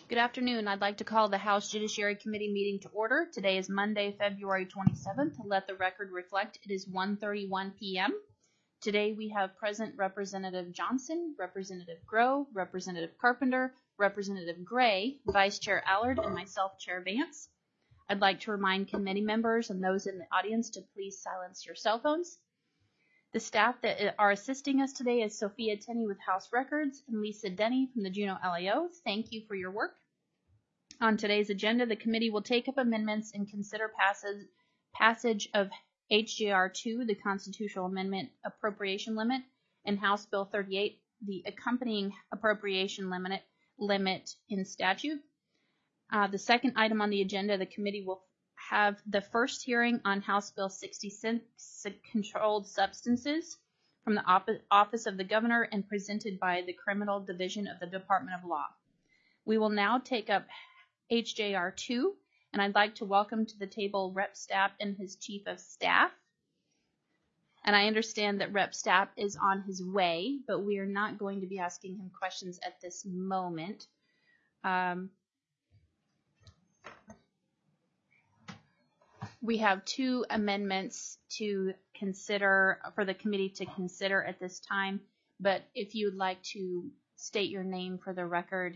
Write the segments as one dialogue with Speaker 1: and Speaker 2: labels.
Speaker 1: Good afternoon. I'd like to call the House Judiciary Committee meeting to order. Today is Monday, February 27th. Let the record reflect it is 1:31 p.m. Today we have present Representative Johnson, Representative Groh, Representative Carpenter, Representative Gray, Vice Chair Allard, and myself, Chair Vance. I'd like to remind committee members and those in the audience to please silence your cell phones. The staff that are assisting us today is Sophia Tenney with House Records and Lisa Denny from the Juneau LAO. Thank you for your work. On today's agenda, the committee will take up amendments and consider passage of HJR 2, the Constitutional Amendment Appropriation Limit, and House Bill 38, the accompanying appropriation limit in statute. The second item on the agenda, the committee will have the first hearing on House Bill 66, Controlled Substances, from the Office of the Governor and presented by the Criminal Division of the Department of Law. We will now take up HJR 2, and I'd like to welcome to the table Rep. Stapp and his Chief of Staff. And I understand that Rep. Stapp is on his way, but we are not going to be asking him questions at this moment. We have two amendments to consider for the committee to consider at this time, but if you would like to state your name for the record,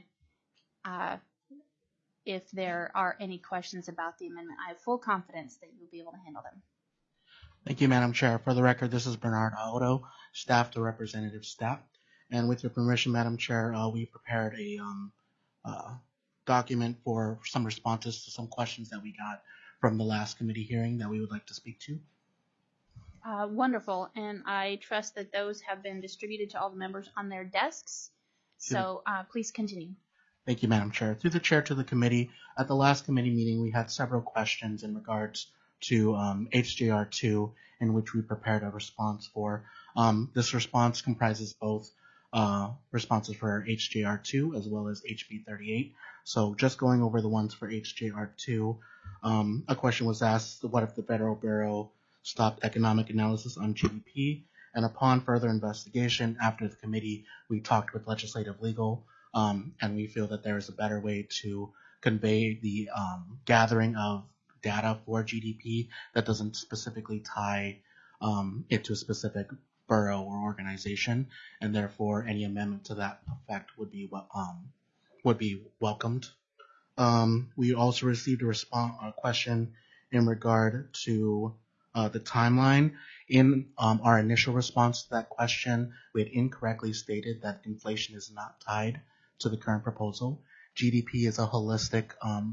Speaker 1: if there are any questions about the amendment, I have full confidence that you'll be able to handle them.
Speaker 2: Thank you, Madam Chair. For the record, this is Bernard Aoto, staff to Representative Stapp. And with your permission, Madam Chair, we prepared a document for some responses to some questions that we got from the last committee hearing that we would like to speak to.
Speaker 1: Wonderful, and I trust that those have been distributed to all the members on their desks. So please continue.
Speaker 2: Thank you, Madam Chair. Through the chair to the committee, at the last committee meeting, we had several questions in regards to HJR 2, in which we prepared a response for. This response comprises both responses for HJR 2 as well as HB 38. So just going over the ones for HJR 2, a question was asked, what if the Federal Bureau stopped economic analysis on GDP? And upon further investigation, after the committee, we talked with legislative legal, and we feel that there is a better way to convey the gathering of data for GDP that doesn't specifically tie it to a specific borough or organization, and therefore any amendment to that effect would be welcomed. We also received a question in regard to the timeline. In our initial response to that question, we had incorrectly stated that inflation is not tied to the current proposal. GDP is a holistic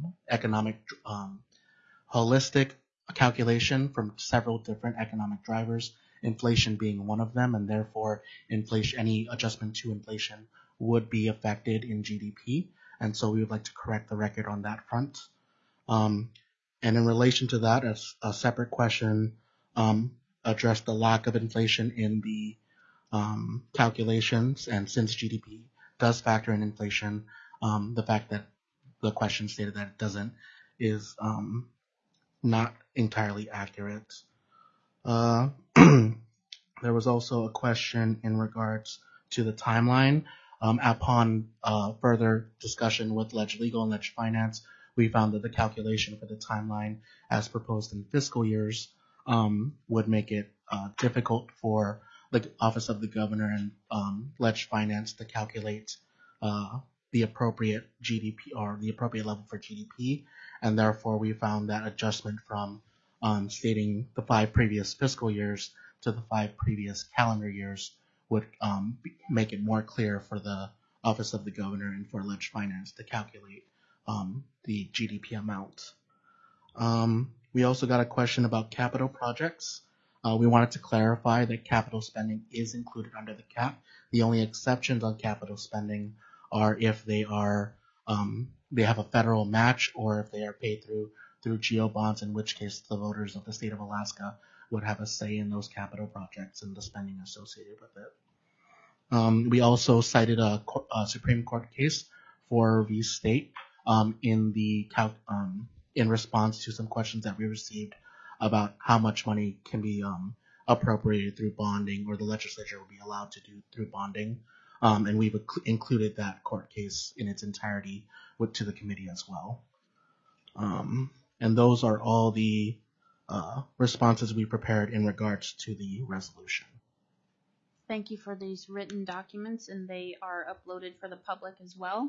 Speaker 2: holistic calculation from several different economic drivers, inflation being one of them, and therefore any adjustment to inflation would be affected in GDP. And so we would like to correct the record on that front. And in relation to that, a separate question addressed the lack of inflation in the calculations, and since GDP does factor in inflation, the fact that the question stated that it doesn't is not entirely accurate. There was also a question in regards to the timeline. Upon further discussion with Leg Legal and Leg Finance, we found that the calculation for the timeline as proposed in fiscal years would make it difficult for the Office of the Governor and Leg Finance to calculate the appropriate GDP or the appropriate level for GDP, and therefore we found that adjustment from stating the 5 previous fiscal years to the 5 previous calendar years would make it more clear for the Office of the Governor and for Leg Finance to calculate the GDP amount. We also got a question about capital projects. We wanted to clarify that capital spending is included under the cap. The only exceptions on capital spending are if they are they have a federal match, or if they are paid through GEO bonds, in which case the voters of the state of Alaska would have a say in those capital projects and the spending associated with it. We also cited a Supreme Court case for V State in response to some questions that we received about how much money can be appropriated through bonding, or the legislature will be allowed to do through bonding. and we've included that court case in its entirety to the committee as well. And those are all the responses we prepared in regards to the resolution.
Speaker 1: Thank you for these written documents, and they are uploaded for the public as well.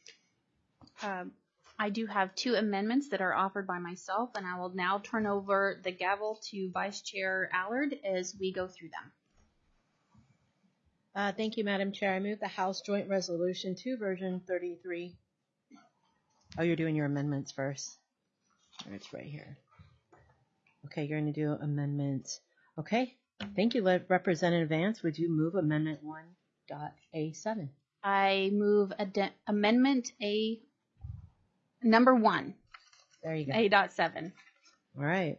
Speaker 1: I do have 2 amendments that are offered by myself, and I will now turn over the gavel to Vice Chair Allard as we go through them.
Speaker 3: Thank you, Madam Chair. I move the House Joint Resolution 2, version 33. Oh, you're doing your amendments first. It's right here. Okay, you're going to do amendments. Okay, thank you. Representative Vance, would you move Amendment 1.A7?
Speaker 1: I move Amendment number 1.
Speaker 3: There you go.
Speaker 1: A.7.
Speaker 3: All right.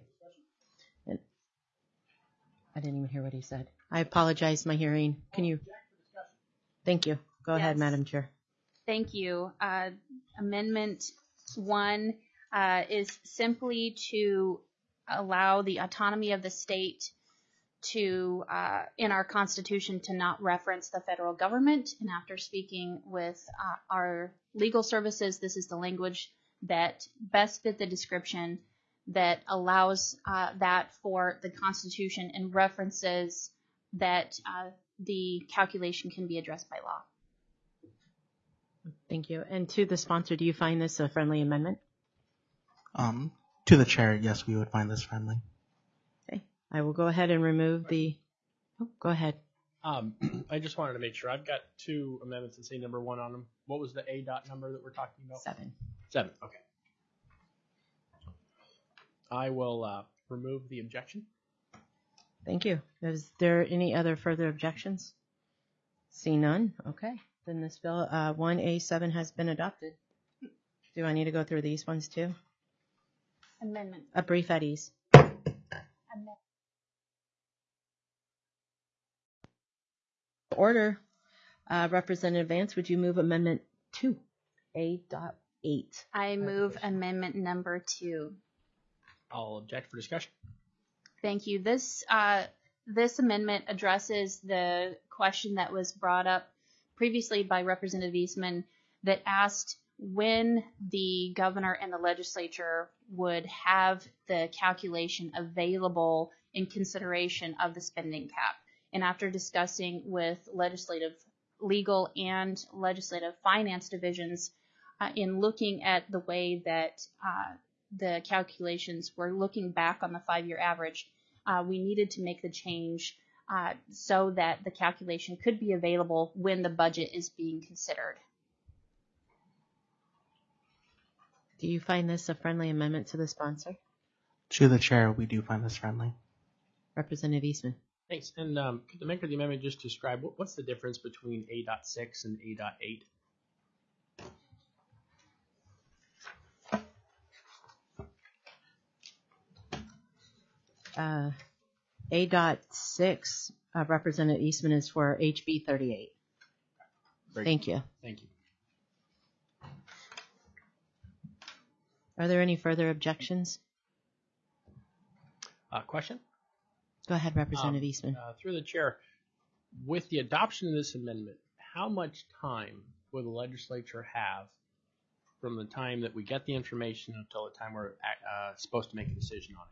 Speaker 3: I didn't even hear what he said. I apologize, my hearing. Can you? Thank you. Go ahead, Madam Chair.
Speaker 1: Thank you. Amendment 1 is simply to allow the autonomy of the state to, in our Constitution, to not reference the federal government. And after speaking with our legal services, this is the language that best fit the description that allows that for the Constitution and references that the calculation can be addressed by law.
Speaker 3: Thank you. And to the sponsor, do you find this a friendly amendment?
Speaker 2: To the chair, yes, we would find this friendly.
Speaker 3: Okay. I will go ahead and remove the... Oh, go ahead.
Speaker 4: I just wanted to make sure. I've got 2 amendments that say number 1 on them. What was the A dot number that we're talking about?
Speaker 3: 7.
Speaker 4: 7, okay. I will remove the objection.
Speaker 3: Thank you. Is there any other further objections? See none? Okay. Then this bill 1A7 has been adopted. Do I need to go through these ones too?
Speaker 1: Amendment.
Speaker 3: A brief at ease. Order. Representative Vance, would you move Amendment 2, A.8?
Speaker 1: I move Amendment number 2.
Speaker 4: I'll object for discussion.
Speaker 1: Thank you. This amendment addresses the question that was brought up previously by Representative Eastman that asked when the governor and the legislature would have the calculation available in consideration of the spending cap. And after discussing with legislative, legal, and legislative finance divisions in looking at the way that the calculations were looking back on the 5-year average, we needed to make the change so that the calculation could be available when the budget is being considered.
Speaker 3: Do you find this a friendly amendment to the sponsor?
Speaker 2: To the chair, we do find this friendly.
Speaker 3: Representative Eastman.
Speaker 4: Thanks. And could the maker of the amendment just describe what's the difference between A.6 and A.8?
Speaker 3: A.6, Representative Eastman, is for HB 38. Thank you.
Speaker 4: Thank you.
Speaker 3: Are there any further objections?
Speaker 4: Question?
Speaker 3: Go ahead, Representative Eastman.
Speaker 4: Through the chair, with the adoption of this amendment, how much time will the legislature have from the time that we get the information until the time we're supposed to make a decision on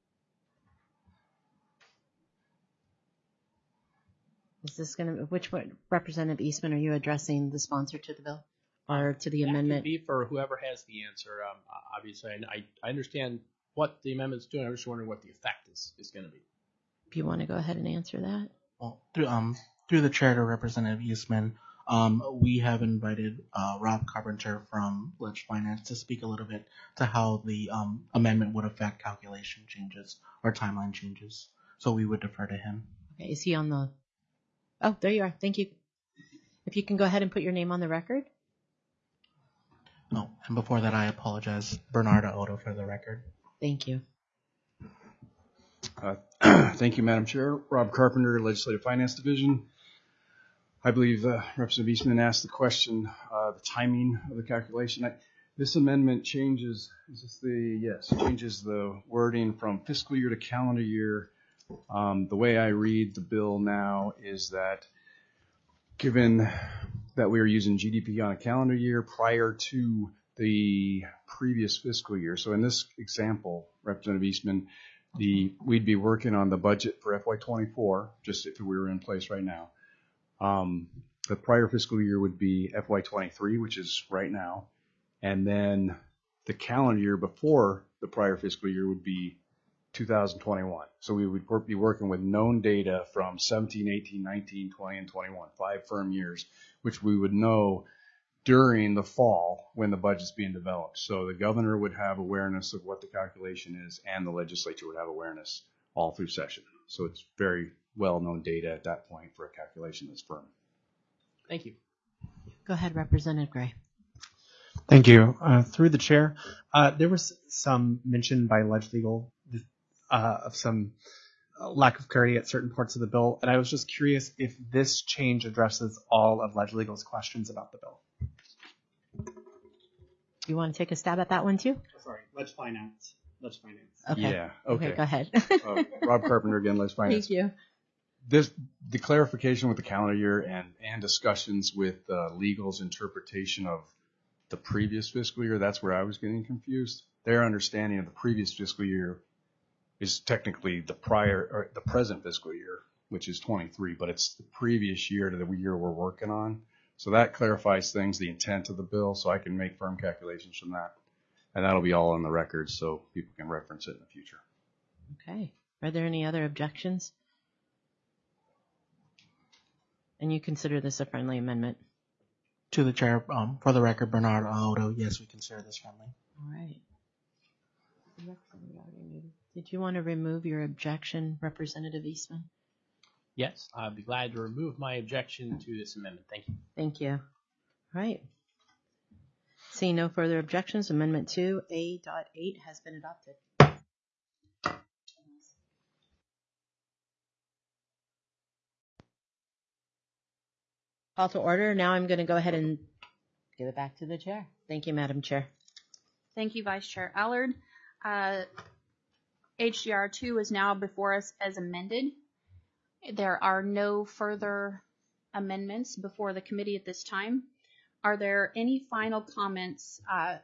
Speaker 4: it?
Speaker 3: Is this going to, which one, Representative Eastman, are you addressing the sponsor to the bill or to the amendment?
Speaker 4: That could be for whoever has the answer. Obviously, I understand what the amendment's doing. I'm just wondering what the effect is going to be.
Speaker 3: If you want to go ahead and answer that.
Speaker 2: Well, through the chair to Representative Eastman, we have invited Rob Carpenter from Ledge Finance to speak a little bit to how the amendment would affect calculation changes or timeline changes. So we would defer to him.
Speaker 3: Okay, is he on the... Oh, there you are. Thank you. If you can go ahead and put your name on the record.
Speaker 2: No, and before that, I apologize. Bernardo Odo for the record.
Speaker 3: Thank you.
Speaker 5: Thank you, Madam Chair. Rob Carpenter, Legislative Finance Division. I believe Representative Eastman asked the question, the timing of the calculation. This amendment changes, changes the wording from fiscal year to calendar year. The way I read the bill now is that Given that we are using GDP on a calendar year prior to the previous fiscal year. So in this example, Representative Eastman, we'd be working on the budget for FY24, just if we were in place right now. The prior fiscal year would be FY23, which is right now. And then the calendar year before the prior fiscal year would be 2021. So we would be working with known data from 17, 18, 19, 20, and 21, 5 firm years, which we would know during the fall when the budget's being developed. So the governor would have awareness of what the calculation is, and the legislature would have awareness all through session. So it's very well-known data at that point for a calculation that's firm.
Speaker 4: Thank you.
Speaker 3: Go ahead, Representative Gray.
Speaker 6: Thank you. Through the chair, there was some mention by LegLegal of some lack of clarity at certain parts of the bill, and I was just curious if this change addresses all of LegLegal's questions about the bill.
Speaker 3: You want to take a stab at that one too?
Speaker 6: Sorry, Finance.
Speaker 3: Okay.
Speaker 5: Yeah. Okay.
Speaker 3: Go ahead.
Speaker 5: Rob Carpenter again, Ledge Finance.
Speaker 3: Thank you.
Speaker 5: The clarification with the calendar year and discussions with legal's interpretation of the previous fiscal year, that's where I was getting confused. Their understanding of the previous fiscal year is technically the present fiscal year, which is 23, but it's the previous year to the year we're working on. So that clarifies things, the intent of the bill, so I can make firm calculations from that. And that'll be all on the record so people can reference it in the future.
Speaker 3: Okay. Are there any other objections? And you consider this a friendly amendment?
Speaker 2: To the chair, for the record, Bernard Otto, yes, we consider this friendly.
Speaker 3: All right. Did you want to remove your objection, Representative Eastman?
Speaker 4: Yes, I'd be glad to remove my objection to this amendment. Thank you.
Speaker 3: Thank you. All right. Seeing no further objections, Amendment 2A.8 has been adopted. Call to order. Now I'm going to go ahead and give it back to the chair. Thank you, Madam Chair.
Speaker 1: Thank you, Vice Chair Allard. HDR 2 is now before us as amended. There are no further amendments before the committee at this time. Are there any final comments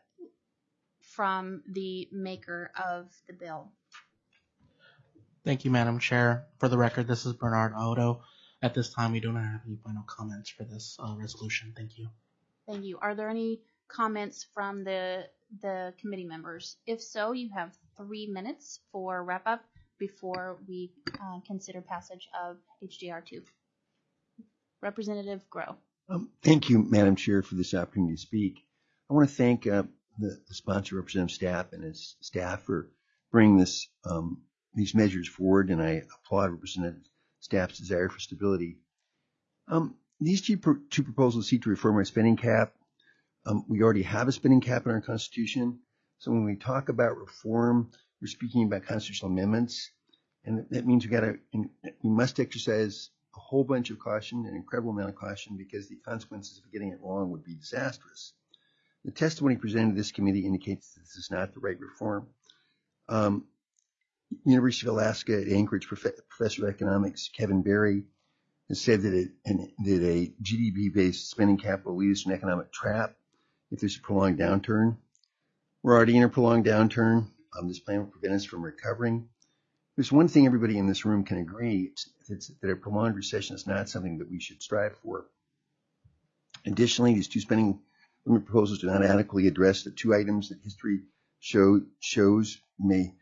Speaker 1: from the maker of the bill?
Speaker 2: Thank you, Madam Chair. For the record, this is Bernard Otto. At this time, we do not have any final comments for this resolution. Thank you.
Speaker 1: Thank you. Are there any comments from the committee members? If so, you have 3 minutes for wrap up before we consider passage of HDR 2. Representative Grow.
Speaker 7: Thank you, Madam Chair, for this opportunity to speak. I want to thank the sponsor, Representative Stapp, and his staff for bringing these measures forward, and I applaud Representative Stapp's desire for stability. These two proposals seek to reform our spending cap. We already have a spending cap in our Constitution, so when we talk about reform, we're speaking about constitutional amendments, and that means we must exercise a whole bunch of caution, an incredible amount of caution, because the consequences of getting it wrong would be disastrous. The testimony presented to this committee indicates that this is not the right reform. University of Alaska at Anchorage professor of economics Kevin Berry has said that a GDP-based spending cap will lead us to an economic trap if there's a prolonged downturn. We're already in a prolonged downturn. This plan will prevent us from recovering. There's one thing everybody in this room can agree, it's that a prolonged recession is not something that we should strive for. Additionally, these two spending limit proposals do not adequately address the two items that history shows may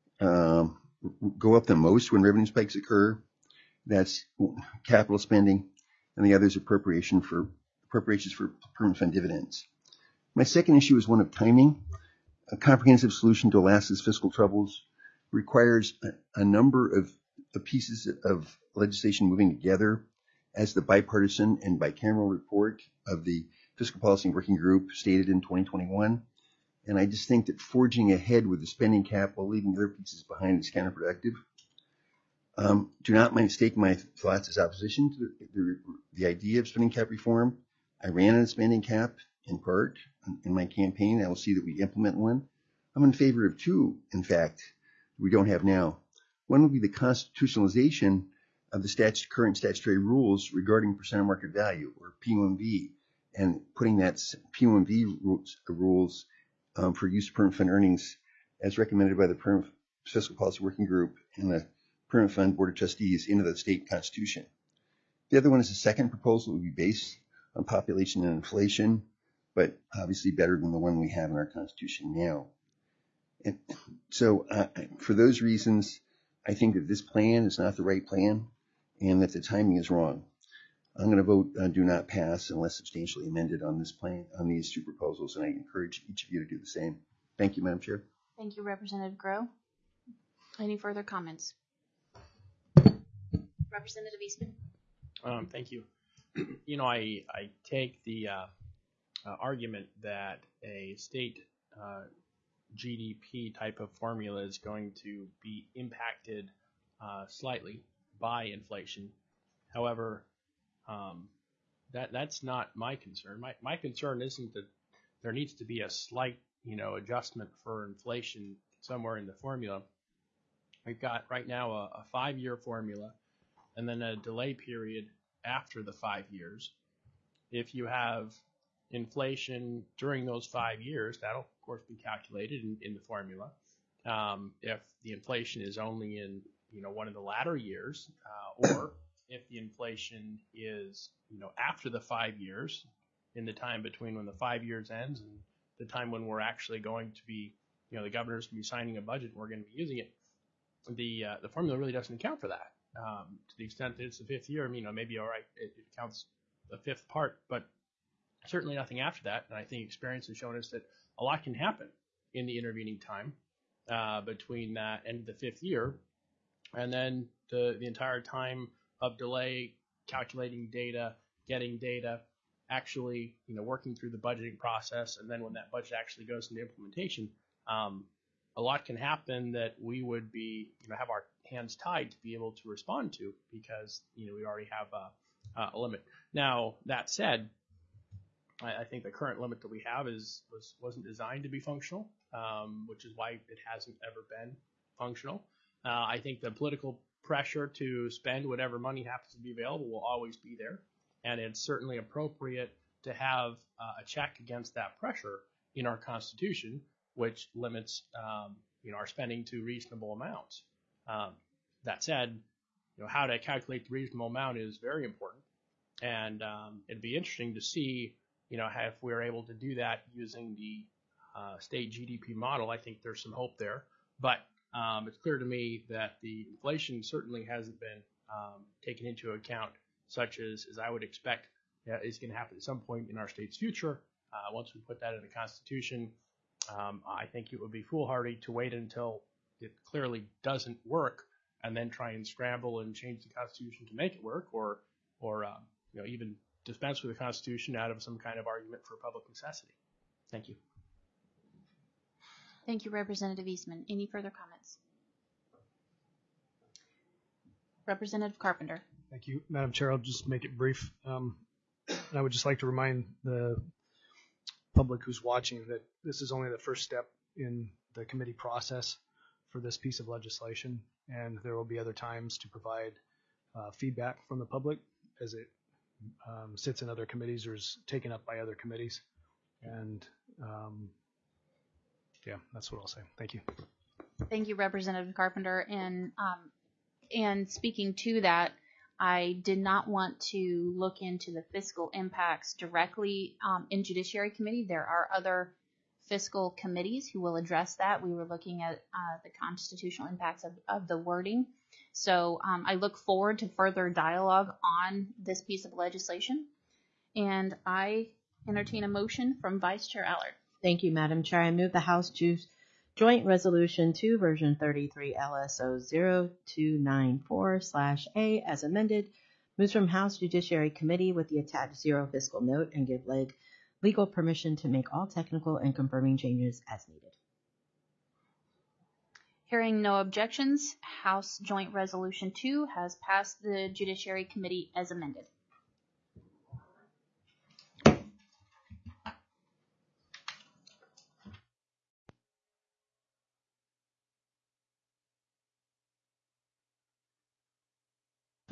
Speaker 7: go up the most when revenue spikes occur. That's capital spending, and the other is appropriations for permanent fund dividends. My second issue is one of timing. A comprehensive solution to Alaska's fiscal troubles requires a number of pieces of legislation moving together, as the bipartisan and bicameral report of the Fiscal Policy Working Group stated in 2021. And I just think that forging ahead with the spending cap while leaving other pieces behind is counterproductive. Do not mistake my thoughts as opposition to the idea of spending cap reform. I ran on a spending cap in part in my campaign. I will see that we implement one. I'm in favor of two, in fact, we don't have now. One would be the constitutionalization of the current statutory rules regarding percent of market value, or P1V, and putting that P1V rules for use of permanent fund earnings as recommended by the Permanent Fiscal Policy Working Group and the Permanent Fund Board of Trustees into the state constitution. The other one is the second proposal would be based on population and inflation, but obviously better than the one we have in our constitution now. And so for those reasons, I think that this plan is not the right plan and that the timing is wrong. I'm going to vote do not pass unless substantially amended on this plan, on these two proposals, and I encourage each of you to do the same. Thank you, Madam Chair.
Speaker 1: Thank you, Representative Grow. Any further comments? Representative Eastman.
Speaker 4: Thank you. You know, I take the argument that a state GDP type of formula is going to be impacted slightly by inflation. However, that's not my concern. My concern isn't that there needs to be a slight, adjustment for inflation somewhere in the formula. We've got right now a 5-year formula and then a delay period after the 5 years. If you have inflation during those 5 years, that'll of course be calculated in the formula. If the inflation is only in one of the latter years, or if the inflation is after the 5 years, in the time between when the 5 years ends and the time when we're actually going to be, the governor's going to be signing a budget and we're going to be using it, the formula really doesn't account for that. To the extent that it's the 5th year, maybe all right, it counts the 5th part, but certainly nothing after that. And I think experience has shown us that a lot can happen in the intervening time between that and the 5th year, and then the entire time of delay, calculating data, getting data, actually working through the budgeting process, and then when that budget actually goes into implementation, a lot can happen that we would be have our hands tied to be able to respond to, because we already have a limit. Now that said, I think the current limit that we have wasn't designed to be functional, which is why it hasn't ever been functional. I think the political pressure to spend whatever money happens to be available will always be there, and it's certainly appropriate to have a check against that pressure in our Constitution, which limits our spending to reasonable amounts. That said, how to calculate the reasonable amount is very important, and it'd be interesting to see if we're able to do that using the state GDP model. I think there's some hope there, but it's clear to me that the inflation certainly hasn't been taken into account, such as I would expect is going to happen at some point in our state's future. Once we put that in the Constitution, I think it would be foolhardy to wait until it clearly doesn't work and then try and scramble and change the Constitution to make it work, or even dispense with the Constitution out of some kind of argument for public necessity. Thank you.
Speaker 1: Thank you, Representative Eastman. Any further comments? Representative Carpenter.
Speaker 8: Thank you, Madam Chair. I'll just make it brief. I would just like to remind the public who's watching that this is only the first step in the committee process for this piece of legislation, and there will be other times to provide feedback from the public as it sits in other committees or is taken up by other committees. And yeah, that's what I'll say. Thank you.
Speaker 1: Thank you, Representative Carpenter. And speaking to that, I did not want to look into the fiscal impacts directly in Judiciary Committee. There are other fiscal committees who will address that. We were looking at the constitutional impacts of the wording. So I look forward to further dialogue on this piece of legislation. And I entertain a motion from Vice Chair Allard.
Speaker 3: Thank you, Madam Chair. I move the House choose Joint Resolution 2, version 33, LSO 0294/A as amended, moves from House Judiciary Committee with the attached zero fiscal note, and give legal permission to make all technical and confirming changes as needed.
Speaker 1: Hearing no objections, House Joint Resolution 2 has passed the Judiciary Committee as amended.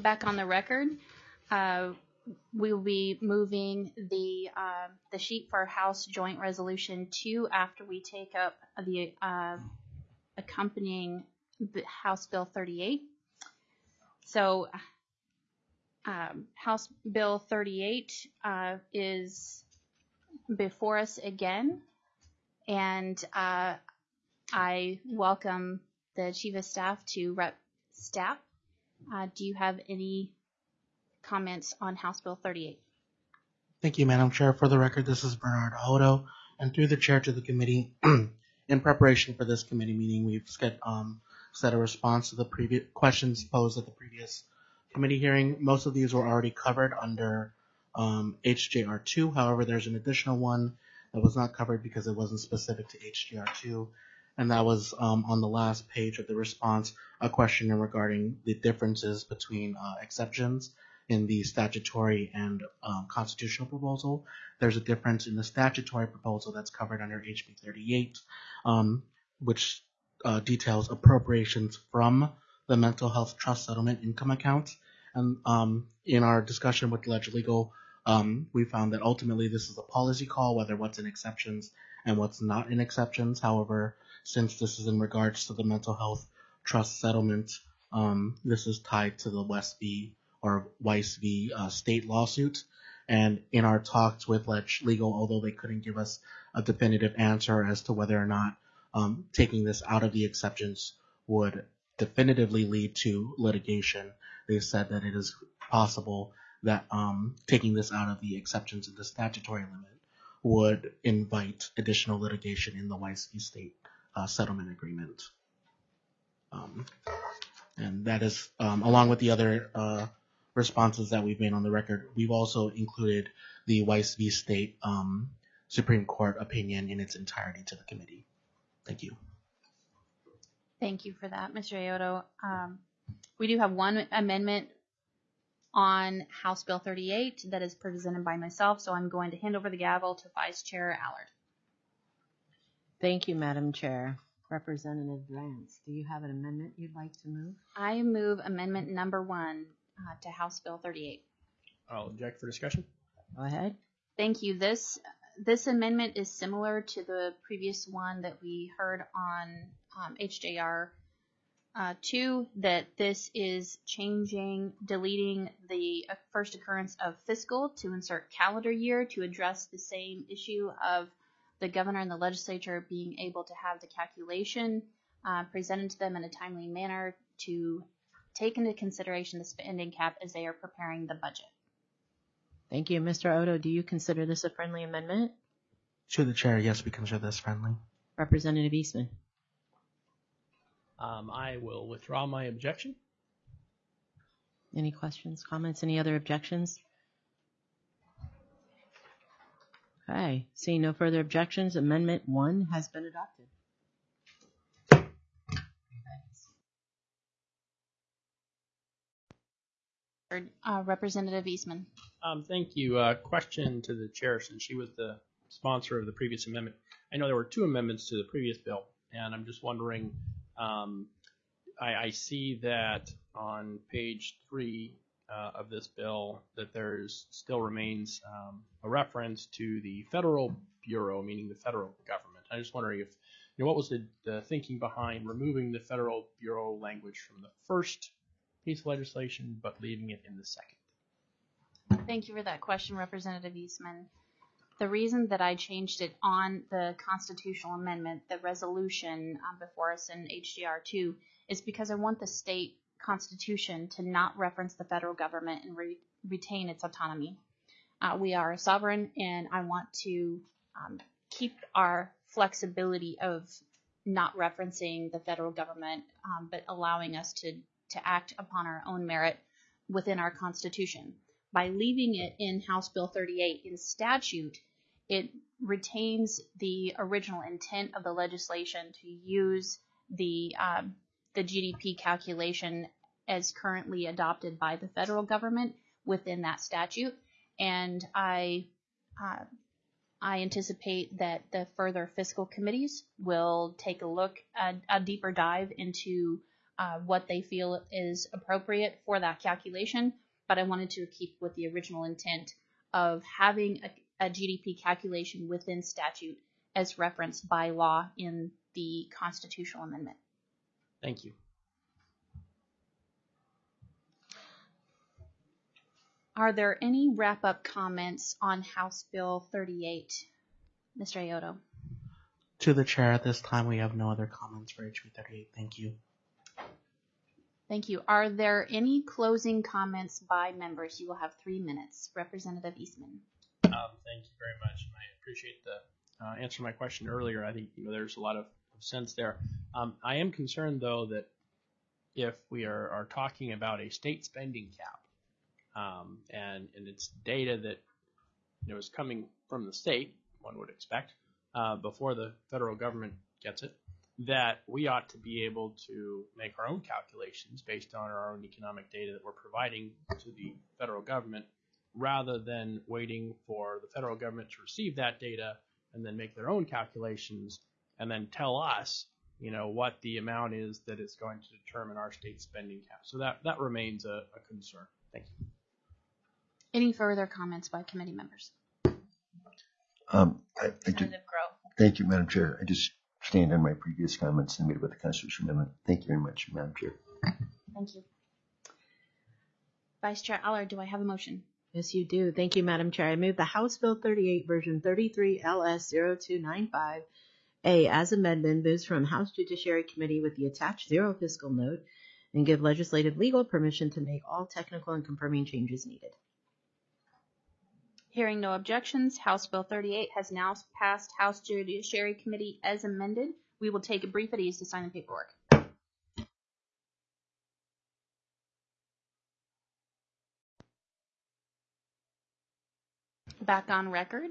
Speaker 1: back on the record. We will be moving the sheet for House Joint Resolution 2 after we take up the accompanying House Bill 38. So House Bill 38 is before us again, and I welcome the Chief of Staff to Rep. Stapp. Do you have any comments on House Bill 38?
Speaker 2: Thank you, Madam Chair. For the record, this is Bernard Hodo, and through the chair to the committee, in preparation for this committee meeting, we've set a response to the previous questions posed at the previous committee hearing. Most of these were already covered under HJR2. However, there's an additional one that was not covered because it wasn't specific to HJR2, and that was on the last page of the response, a question regarding the differences between exceptions in the statutory and constitutional proposal. There's a difference in the statutory proposal that's covered under HB 38, which details appropriations from the mental health trust settlement income account. And in our discussion with Ledge Legal, we found that ultimately this is a policy call, whether what's in exceptions and what's not in exceptions. However, since this is in regards to the mental health trust settlement, this is tied to the West v. or Weiss v. state lawsuit. And in our talks with Ledge Legal, although they couldn't give us a definitive answer as to whether or not taking this out of the exceptions would definitively lead to litigation, they said that it is possible that taking this out of the exceptions in the statutory limit would invite additional litigation in the Weiss v. state settlement agreement. And that is, along with the other responses that we've made on the record, we've also included the Weiss v. state Supreme Court opinion in its entirety to the committee. Thank you.
Speaker 1: Thank you for that, Mr. Ayoto. We do have one amendment on House Bill 38 that is presented by myself, so I'm going to hand over the gavel to Vice Chair Allard.
Speaker 3: Thank you, Madam Chair. Representative Vance, do you have an amendment you'd like to move?
Speaker 1: I move amendment number 1 to House Bill 38.
Speaker 4: I'll object for discussion.
Speaker 3: Go ahead.
Speaker 1: Thank you. This amendment is similar to the previous one that we heard on HJR 2, that this is deleting the first occurrence of fiscal to insert calendar year to address the same issue of the governor and the legislature being able to have the calculation presented to them in a timely manner to take into consideration the spending cap as they are preparing the budget.
Speaker 3: Thank you. Mr. Odo, do you consider this a friendly amendment?
Speaker 2: To the chair, yes, we consider this friendly.
Speaker 3: Representative Eastman.
Speaker 4: I will withdraw my objection.
Speaker 3: Any questions, comments, any other objections? Okay, seeing no further objections, Amendment 1 has been adopted.
Speaker 1: Representative Eastman.
Speaker 4: Thank you. Question to the chair, since she was the sponsor of the previous amendment. I know there were 2 amendments to the previous bill, and I'm just wondering, I see that on page 3 of this bill that there's still remains a reference to the federal bureau, meaning the federal government. I'm just wondering if, what was the thinking behind removing the federal bureau language from the first piece of legislation, but leaving it in the second?
Speaker 1: Thank you for that question, Representative Eastman. The reason that I changed it on the constitutional amendment, the resolution before us in HJR 2, is because I want the state constitution to not reference the federal government and retain its autonomy. We are sovereign, and I want to keep our flexibility of not referencing the federal government, but allowing us to act upon our own merit within our Constitution. By leaving it in House Bill 38 in statute, it retains the original intent of the legislation to use the GDP calculation as currently adopted by the federal government within that statute. And I anticipate that the further fiscal committees will take a look, a deeper dive into what they feel is appropriate for that calculation, but I wanted to keep with the original intent of having a GDP calculation within statute as referenced by law in the constitutional amendment.
Speaker 4: Thank you.
Speaker 1: Are there any wrap-up comments on House Bill 38? Mr. Ayoto.
Speaker 2: To the chair, at this time, we have no other comments for HB 38. Thank you.
Speaker 1: Thank you. Are there any closing comments by members? You will have 3 minutes. Representative Eastman.
Speaker 4: Thank you very much. I appreciate the answer to my question earlier. I think there's a lot of sense there. I am concerned, though, that if we are talking about a state spending cap, and it's data that is coming from the state, one would expect, before the federal government gets it, that we ought to be able to make our own calculations based on our own economic data that we're providing to the federal government, rather than waiting for the federal government to receive that data and then make their own calculations and then tell us, what the amount is that is going to determine our state spending cap. So that remains a concern. Thank you.
Speaker 1: Any further comments by committee members?
Speaker 7: Thank you, Madam Chair. I just stand on my previous comments and made about the Constitution Amendment. Thank you very much, Madam Chair.
Speaker 1: Thank you. Vice Chair Allard, do I have a motion?
Speaker 3: Yes, you do. Thank you, Madam Chair. I move the House Bill 38, version 33 LS0295A as amendment moves from House Judiciary Committee with the attached zero fiscal note and give legislative legal permission to make all technical and confirming changes needed.
Speaker 1: Hearing no objections, House Bill 38 has now passed House Judiciary Committee as amended. We will take a brief at ease to sign the paperwork. Back on record,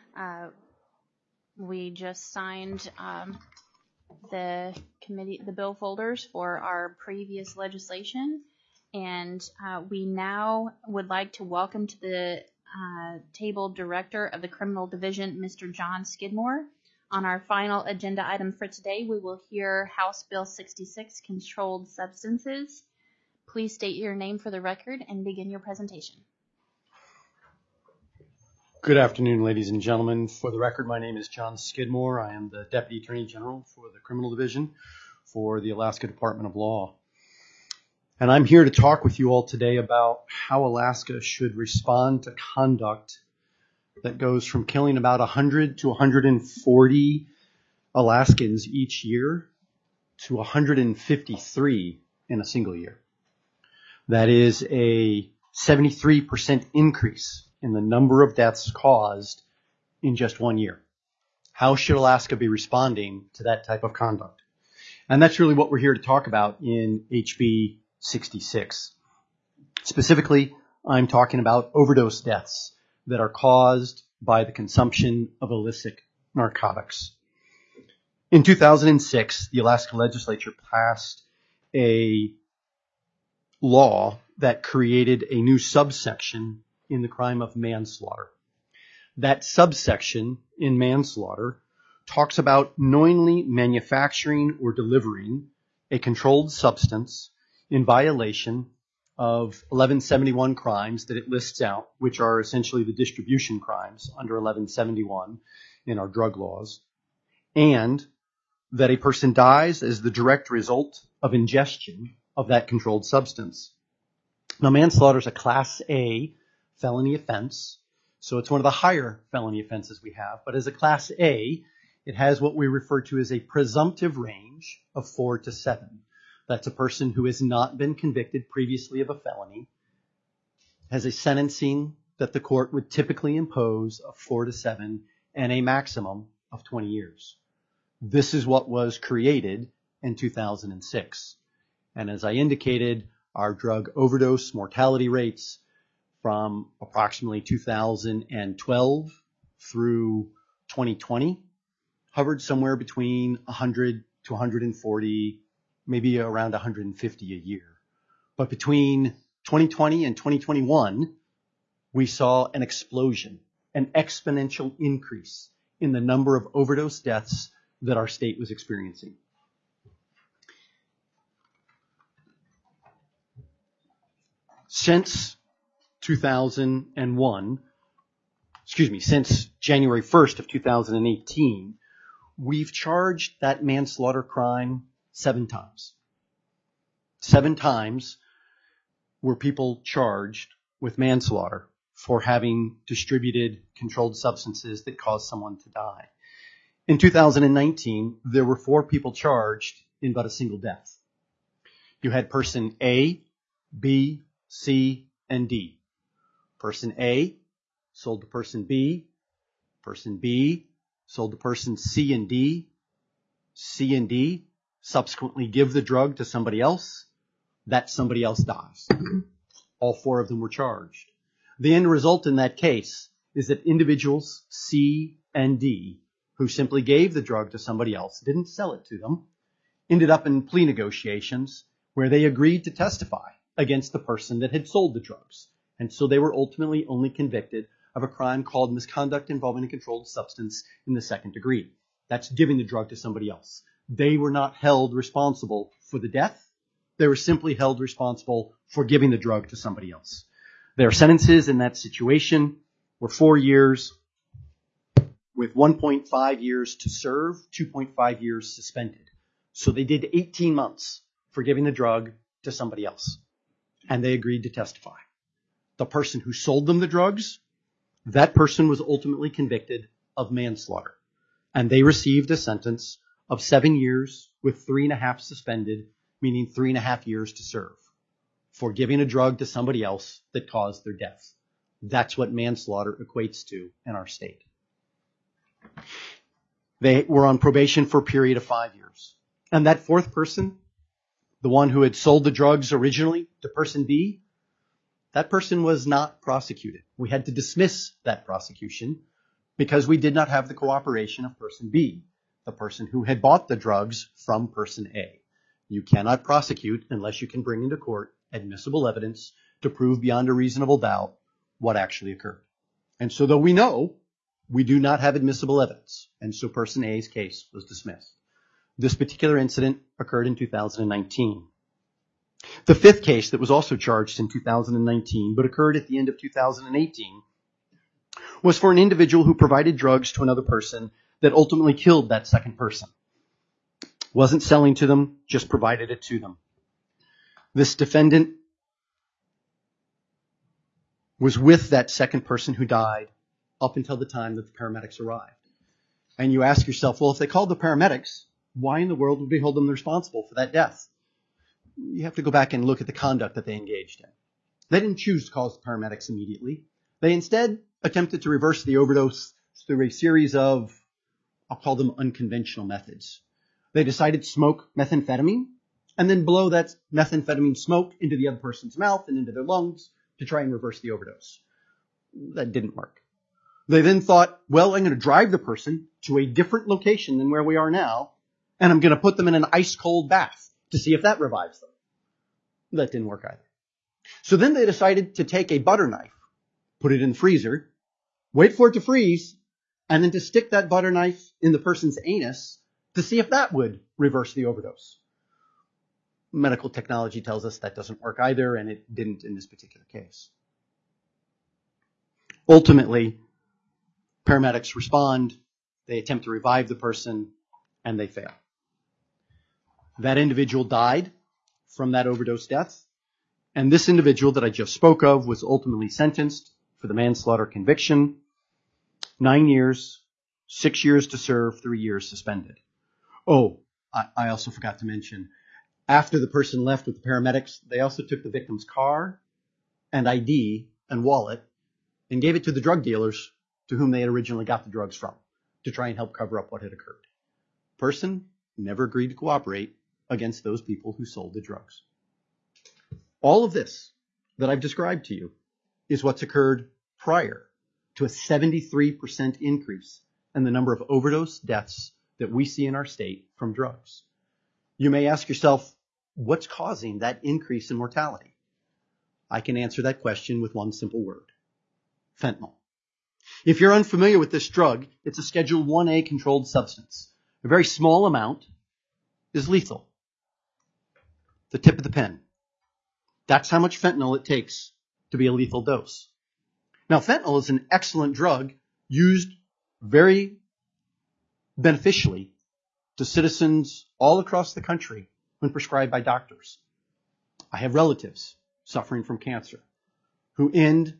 Speaker 1: we just signed the bill folders for our previous legislation, and we now would like to welcome to the table Director of the Criminal Division, Mr. John Skidmore. On our final agenda item for today, we will hear House Bill 66, Controlled Substances. Please state your name for the record and begin your presentation.
Speaker 9: Good afternoon, ladies and gentlemen. For the record, my name is John Skidmore. I am the Deputy Attorney General for the Criminal Division for the Alaska Department of Law. And I'm here to talk with you all today about how Alaska should respond to conduct that goes from killing about 100 to 140 Alaskans each year to 153 in a single year. That is a 73% increase in the number of deaths caused in just 1 year. How should Alaska be responding to that type of conduct? And that's really what we're here to talk about in HB 66. Specifically, I'm talking about overdose deaths that are caused by the consumption of illicit narcotics. In 2006, the Alaska legislature passed a law that created a new subsection in the crime of manslaughter. That subsection in manslaughter talks about knowingly manufacturing or delivering a controlled substance in violation of 1171 crimes that it lists out, which are essentially the distribution crimes under 1171 in our drug laws, and that a person dies as the direct result of ingestion of that controlled substance. Now, manslaughter is a Class A felony offense, so it's one of the higher felony offenses we have. But as a Class A, it has what we refer to as a presumptive range of 4 to 7. That's a person who has not been convicted previously of a felony, has a sentencing that the court would typically impose of 4 to 7 and a maximum of 20 years. This is what was created in 2006. And as I indicated, our drug overdose mortality rates from approximately 2012 through 2020 hovered somewhere between 100 to 140, maybe around 150 a year. But between 2020 and 2021, we saw an explosion, an exponential increase in the number of overdose deaths that our state was experiencing. Since 2001, since January 1st of 2018, we've charged that manslaughter crime 7 times. 7 times were people charged with manslaughter for having distributed controlled substances that caused someone to die. In 2019, there were 4 people charged in but a single death. You had person A, B, C, and D. Person A sold to person B. Person B sold to person C and D. C and D subsequently give the drug to somebody else. That somebody else dies. All 4 of them were charged. The end result in that case is that individuals C and D, who simply gave the drug to somebody else, didn't sell it to them, ended up in plea negotiations where they agreed to testify against the person that had sold the drugs. And so they were ultimately only convicted of a crime called misconduct involving a controlled substance in the 2nd degree. That's giving the drug to somebody else. They were not held responsible for the death. They were simply held responsible for giving the drug to somebody else. Their sentences in that situation were 4 years with 1.5 years to serve, 2.5 years suspended. So they did 18 months for giving the drug to somebody else. And they agreed to testify. The person who sold them the drugs, that person was ultimately convicted of manslaughter. And they received a sentence of 7 years with 3.5 suspended, meaning 3.5 years to serve, for giving a drug to somebody else that caused their death. That's what manslaughter equates to in our state. They were on probation for a period of 5 years. And that 4th person, the one who had sold the drugs originally to person B, that person was not prosecuted. We had to dismiss that prosecution because we did not have the cooperation of person B, the person who had bought the drugs from person A. You cannot prosecute unless you can bring into court admissible evidence to prove beyond a reasonable doubt what actually occurred. And so though we know, we do not have admissible evidence. And so person A's case was dismissed. This particular incident occurred in 2019. The 5th case that was also charged in 2019, but occurred at the end of 2018, was for an individual who provided drugs to another person that ultimately killed that 2nd person. Wasn't selling to them, just provided it to them. This defendant was with that 2nd person who died up until the time that the paramedics arrived. And you ask yourself, well, if they called the paramedics, why in the world would we hold them responsible for that death? You have to go back and look at the conduct that they engaged in. They didn't choose to call the paramedics immediately. They instead attempted to reverse the overdose through a series of, I'll call them unconventional methods. They decided to smoke methamphetamine and then blow that methamphetamine smoke into the other person's mouth and into their lungs to try and reverse the overdose. That didn't work. They then thought, well, I'm going to drive the person to a different location than where we are now, and I'm going to put them in an ice-cold bath to see if that revives them. That didn't work either. So then they decided to take a butter knife, put it in the freezer, wait for it to freeze, and then to stick that butter knife in the person's anus to see if that would reverse the overdose. Medical technology tells us that doesn't work either, and it didn't in this particular case. Ultimately, paramedics respond, they attempt to revive the person, and they fail. That individual died from that overdose death, and this individual that I just spoke of was ultimately sentenced for the manslaughter conviction, 9 years, 6 years to serve, 3 years suspended. Oh, I also forgot to mention, after the person left with the paramedics, they also took the victim's car and ID and wallet and gave it to the drug dealers to whom they had originally got the drugs from to try and help cover up what had occurred. Person never agreed to cooperate against those people who sold the drugs. All of this that I've described to you is what's occurred prior to a 73% increase in the number of overdose deaths that we see in our state from drugs. You may ask yourself, what's causing that increase in mortality? I can answer that question with one simple word: fentanyl. If you're unfamiliar with this drug, it's a Schedule 1A controlled substance. A very small amount is lethal. The tip of the pen. That's how much fentanyl it takes to be a lethal dose. Now, fentanyl is an excellent drug used very beneficially to citizens all across the country when prescribed by doctors. I have relatives suffering from cancer who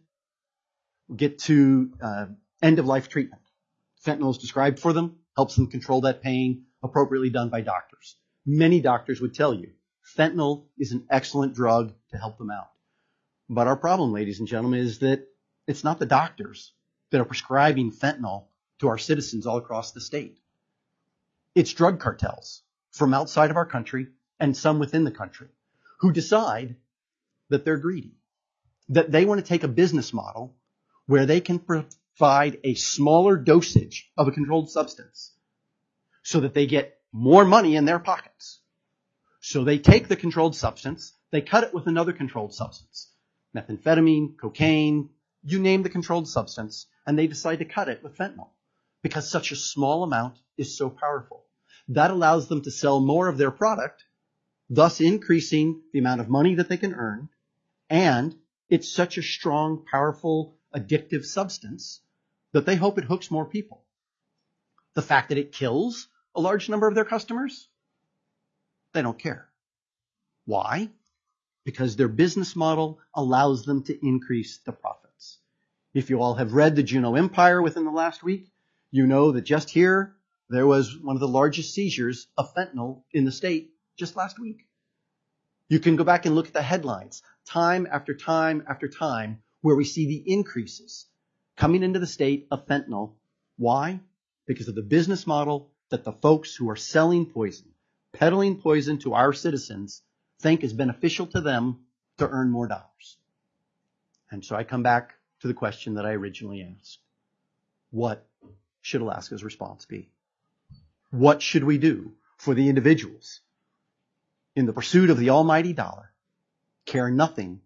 Speaker 9: get to end-of-life treatment. Fentanyl is prescribed for them, helps them control that pain, appropriately done by doctors. Many doctors would tell you fentanyl is an excellent drug to help them out. But our problem, ladies and gentlemen, is that it's not the doctors that are prescribing fentanyl to our citizens all across the state. It's drug cartels from outside of our country and some within the country who decide that they're greedy, that they want to take a business model where they can provide a smaller dosage of a controlled substance so that they get more money in their pockets. So they take the controlled substance, they cut it with another controlled substance, methamphetamine, cocaine, you name the controlled substance, and they decide to cut it with fentanyl because such a small amount is so powerful. That allows them to sell more of their product, thus increasing the amount of money that they can earn, and it's such a strong, powerful, addictive substance that they hope it hooks more people. The fact that it kills a large number of their customers, they don't care. Why? Because their business model allows them to increase the profits. If you all have read the Juneau Empire within the last week, you know that just here, there was one of the largest seizures of fentanyl in the state just last week. You can go back and look at the headlines time after time after time where we see the increases coming into the state of fentanyl. Why? Because of the business model that the folks who are selling poison, peddling poison to our citizens, think is beneficial to them to earn more dollars. And so I come back to the question that I originally asked. What should Alaska's response be? What should we do for the individuals in the pursuit of the almighty dollar, care nothing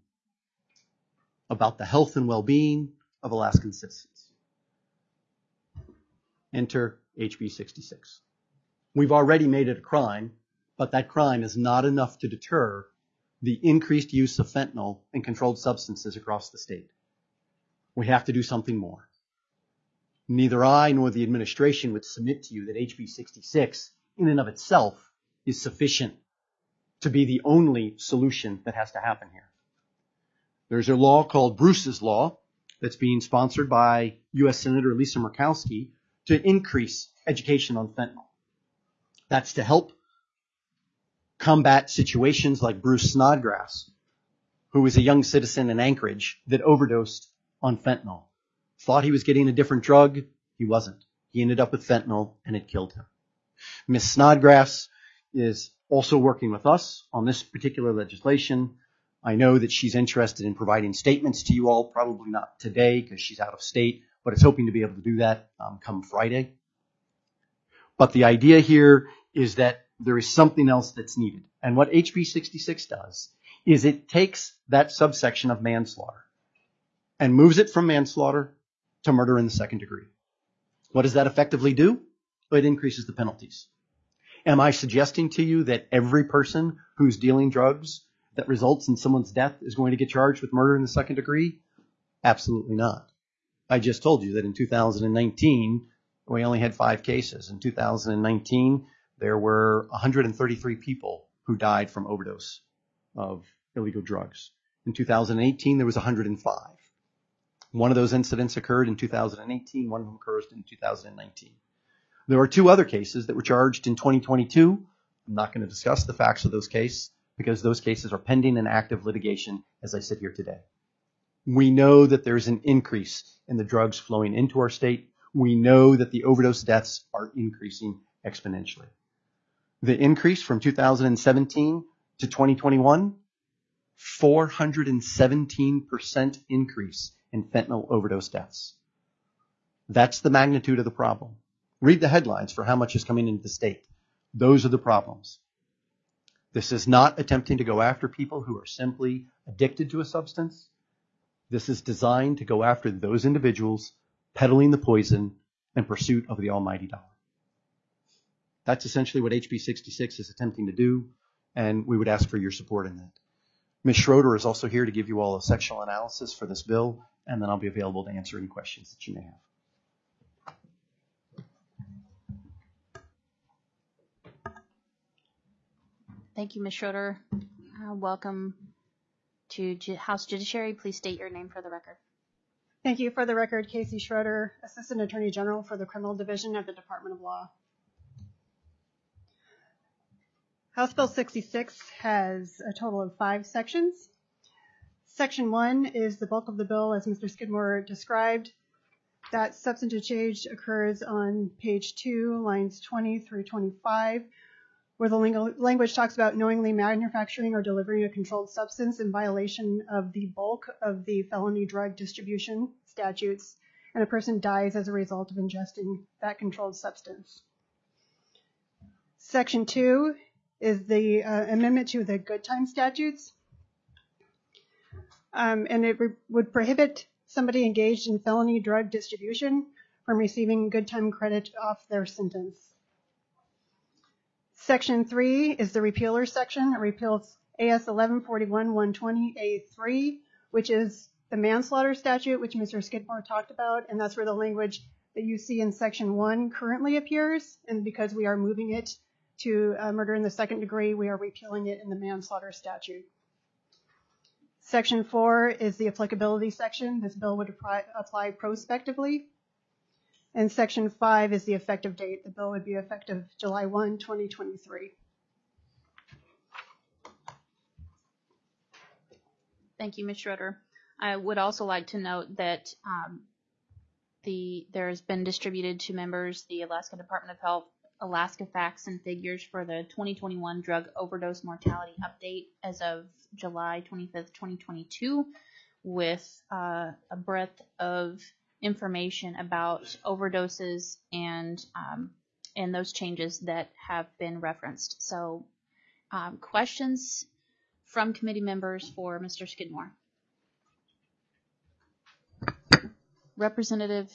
Speaker 9: about the health and well-being of Alaskan citizens? Enter HB 66. We've already made it a crime, but that crime is not enough to deter the increased use of fentanyl and controlled substances across the state. We have to do something more. Neither I nor the administration would submit to you that HB 66 in and of itself is sufficient to be the only solution that has to happen here. There's a law called Bruce's Law that's being sponsored by U.S. Senator Lisa Murkowski to increase education on fentanyl. That's to help combat situations like Bruce Snodgrass, who was a young citizen in Anchorage that overdosed on fentanyl. Thought he was getting a different drug. He wasn't. He ended up with fentanyl and it killed him. Ms. Snodgrass is also working with us on this particular legislation. I know that she's interested in providing statements to you all, probably not today because she's out of state, but is hoping to be able to do that come Friday. But the idea here is that there is something else that's needed. And what HB 66 does is it takes that subsection of manslaughter and moves it from manslaughter to murder in the second degree. What does that effectively do? It increases the penalties. Am I suggesting to you that every person who's dealing drugs that results in someone's death is going to get charged with murder in the second degree? Absolutely not. I just told you that in 2019, we only had 5 cases. In 2019, there were 133 people who died from overdose of illegal drugs. In 2018, there was 105. One of those incidents occurred in 2018. One of them occurred in 2019. There are 2 other cases that were charged in 2022. I'm not going to discuss the facts of those cases because those cases are pending in active litigation as I sit here today. We know that there's an increase in the drugs flowing into our state. We know that the overdose deaths are increasing exponentially. The increase from 2017 to 2021, 417% increase in fentanyl overdose deaths. That's the magnitude of the problem. Read the headlines for how much is coming into the state. Those are the problems. This is not attempting to go after people who are simply addicted to a substance. This is designed to go after those individuals peddling the poison in pursuit of the almighty dollar. That's essentially what HB 66 is attempting to do, and we would ask for your support in that. Ms. Schroeder is also here to give you all a sectional analysis for this bill, and then I'll be available to answer any questions that you may have.
Speaker 1: Thank you, Ms. Schroeder. Welcome to House Judiciary. Please state your name for the record.
Speaker 10: Thank you. For the record, Casey Schroeder, Assistant Attorney General for the Criminal Division of the Department of Law. House Bill 66 has a total of 5 sections. Section 1 is the bulk of the bill, as Mr. Skidmore described. That substantive change occurs on page 2, lines 20 through 25, where the language talks about knowingly manufacturing or delivering a controlled substance in violation of the bulk of the felony drug distribution statutes, and a person dies as a result of ingesting that controlled substance. Section 2 is the amendment to the good time statutes, and it would prohibit somebody engaged in felony drug distribution from receiving good time credit off their sentence. Section 3 is the repealer section. It repeals AS 1141-120A3, which is the manslaughter statute, which Mr. Skidmore talked about, and that's where the language that you see in Section 1 currently appears, and because we are moving it to murder in the second degree, we are repealing it in the manslaughter statute. Section 4 is the applicability section. This bill would apply prospectively. And Section 5 is the effective date. The bill would be effective July 1, 2023.
Speaker 1: Thank you, Ms. Schroeder. I would also like to note that there has been distributed to members the Alaska Department of Health Alaska facts and figures for the 2021 drug overdose mortality update as of July 25th, 2022, with a breadth of information about overdoses and those changes that have been referenced. So, questions from committee members for Mr. Skidmore? Representative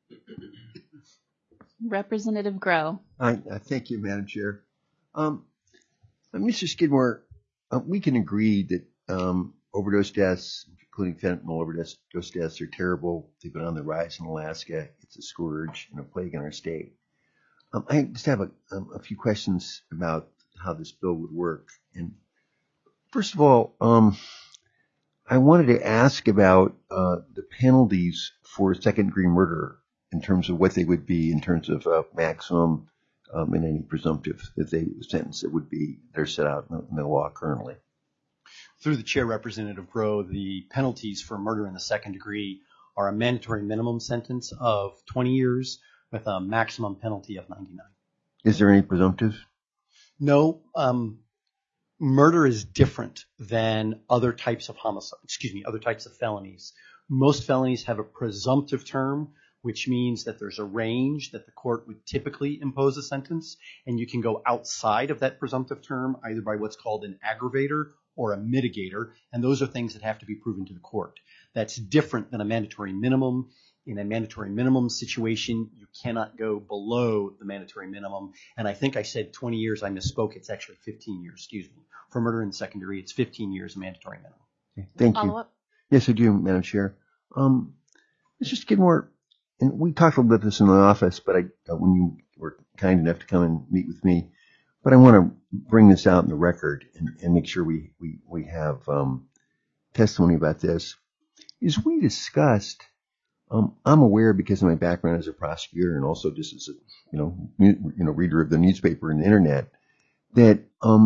Speaker 1: Groh.
Speaker 7: Thank you, Madam Chair. Mr. Skidmore, we can agree that overdose deaths, including fentanyl overdose deaths, are terrible. They've been on the rise in Alaska. It's a scourge and a plague in our state. I just have a few questions about how this bill would work. And first of all, I wanted to ask about the penalties for second-degree murder in terms of what they would be in terms of maximum and any presumptive that they sentence that would be they're set out in the law currently.
Speaker 9: Through the chair, Representative Groh, the penalties for murder in the second degree are a mandatory minimum sentence of 20 years with a maximum penalty of 99.
Speaker 7: Is there any presumptive?
Speaker 9: No. Murder is different than other types of other types of felonies. Most felonies have a presumptive term, which means that there's a range that the court would typically impose a sentence, and you can go outside of that presumptive term either by what's called an aggravator or a mitigator, and those are things that have to be proven to the court. That's different than a mandatory minimum. In a mandatory minimum situation, you cannot go below the mandatory minimum, and I think I said 20 years. I misspoke. It's actually 15 years, excuse me. For murder in the second degree, it's 15 years mandatory minimum.
Speaker 7: Okay, thank you.
Speaker 1: Follow-up?
Speaker 7: Yes, I do, Madam Chair. Mr. Skidmore, and we talked a little bit about this in the office, but when you were kind enough to come and meet with me, but I want to bring this out in the record and make sure we have testimony about this. As we discussed, I'm aware because of my background as a prosecutor and also just as a reader of the newspaper and the internet that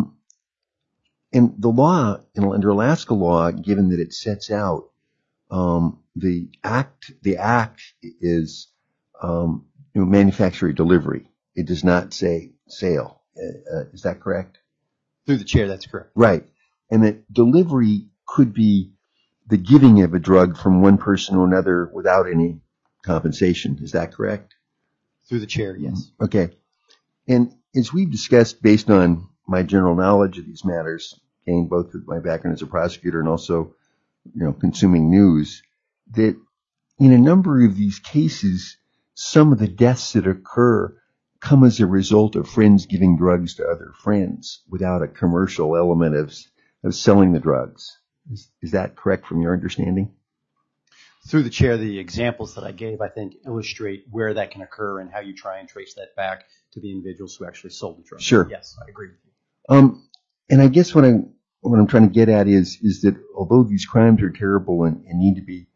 Speaker 7: in the law, under Alaska law, given that it sets out the act is manufacture or delivery. It does not say sale. Is that correct?
Speaker 9: Through the chair, that's correct.
Speaker 7: Right. And that delivery could be the giving of a drug from one person to another without any compensation. Is that correct?
Speaker 9: Through the chair, yes.
Speaker 7: Okay. And as we've discussed, based on my general knowledge of these matters, gained both with my background as a prosecutor and also, consuming news, that in a number of these cases, some of the deaths that occur come as a result of friends giving drugs to other friends without a commercial element of selling the drugs. Is that correct from your understanding?
Speaker 9: Through the chair, the examples that I gave, I think, illustrate where that can occur and how you try and trace that back to the individuals who actually sold the drug.
Speaker 7: Sure.
Speaker 9: Yes, I agree with you.
Speaker 7: And I guess what I'm trying to get at is that although these crimes are terrible and need to be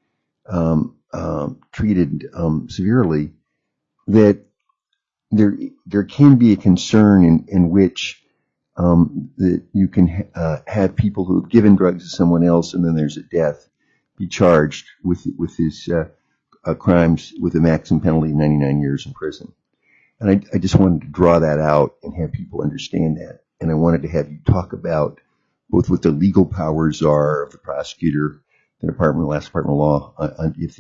Speaker 7: treated severely, that there can be a concern in which that you can have people who have given drugs to someone else and then there's a death be charged with his crimes with a maximum penalty of 99 years in prison. And I just wanted to draw that out and have people understand that. And I wanted to have you talk about both what the legal powers are of the prosecutor, the last Department of Law, if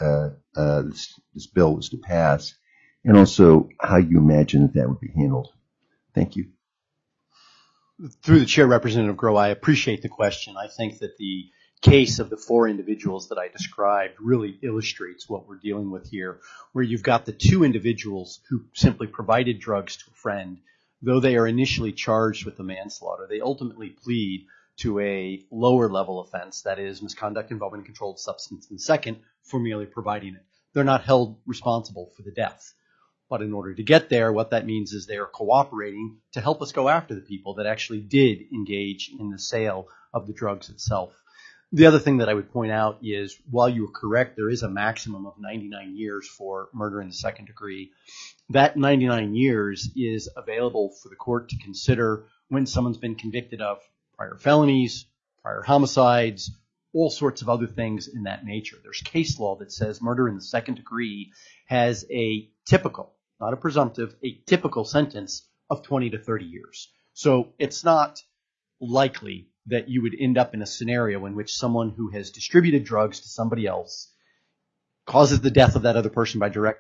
Speaker 7: this bill was to pass, and also how you imagine that would be handled. Thank you.
Speaker 9: Through the chair, Representative Groh, I appreciate the question. I think that the case of the 4 individuals that I described really illustrates what we're dealing with here, where you've got the 2 individuals who simply provided drugs to a friend. Though they are initially charged with the manslaughter, they ultimately plead to a lower level offense, that is misconduct involving a controlled substance, and second, for merely providing it. They're not held responsible for the death. But in order to get there, what that means is they are cooperating to help us go after the people that actually did engage in the sale of the drugs itself. The other thing that I would point out is, while you are correct, there is a maximum of 99 years for murder in the second degree. That 99 years is available for the court to consider when someone's been convicted of prior felonies, prior homicides, all sorts of other things in that nature. There's case law that says murder in the second degree has a typical, not a presumptive, a typical sentence of 20 to 30 years. So it's not likely that you would end up in a scenario in which someone who has distributed drugs to somebody else causes the death of that other person by direct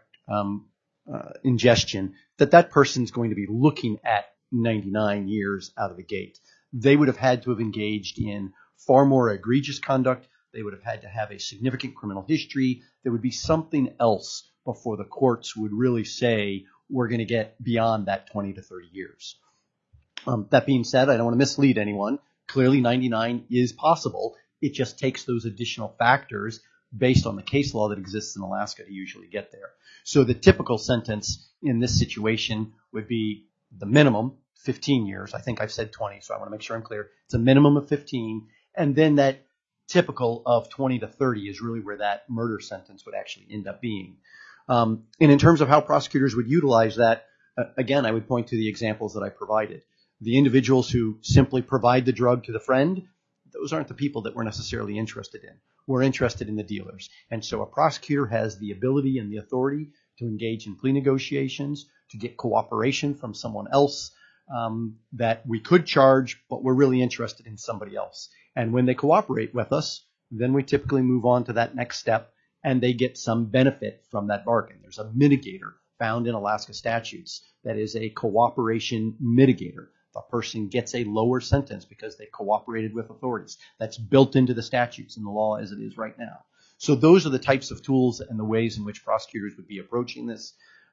Speaker 9: ingestion, that person's going to be looking at 99 years out of the gate. They would have had to have engaged in far more egregious conduct. They would have had to have a significant criminal history. There would be something else before the courts would really say, we're going to get beyond that 20 to 30 years. That being said, I don't want to mislead anyone. Clearly, 99 is possible. It just takes those additional factors based on the case law that exists in Alaska to usually get there. So the typical sentence in this situation would be the minimum, 15 years. I think I've said 20, so I want to make sure I'm clear. It's a minimum of 15. And then that typical of 20 to 30 is really where that murder sentence would actually end up being. And in terms of how prosecutors would utilize that, again, I would point to the examples that I provided. The individuals who simply provide the drug to the friend, those aren't the people that we're necessarily interested in. We're interested in the dealers. And so a prosecutor has the ability and the authority to engage in plea negotiations, to get cooperation from someone else that we could charge, but we're really interested in somebody else. And when they cooperate with us, then we typically move on to that next step, and they get some benefit from that bargain. There's a mitigator found in Alaska statutes that is a cooperation mitigator. A person gets a lower sentence because they cooperated with authorities. That's built into the statutes and the law as it is right now. So those are the types of tools and the ways in which prosecutors would be approaching this.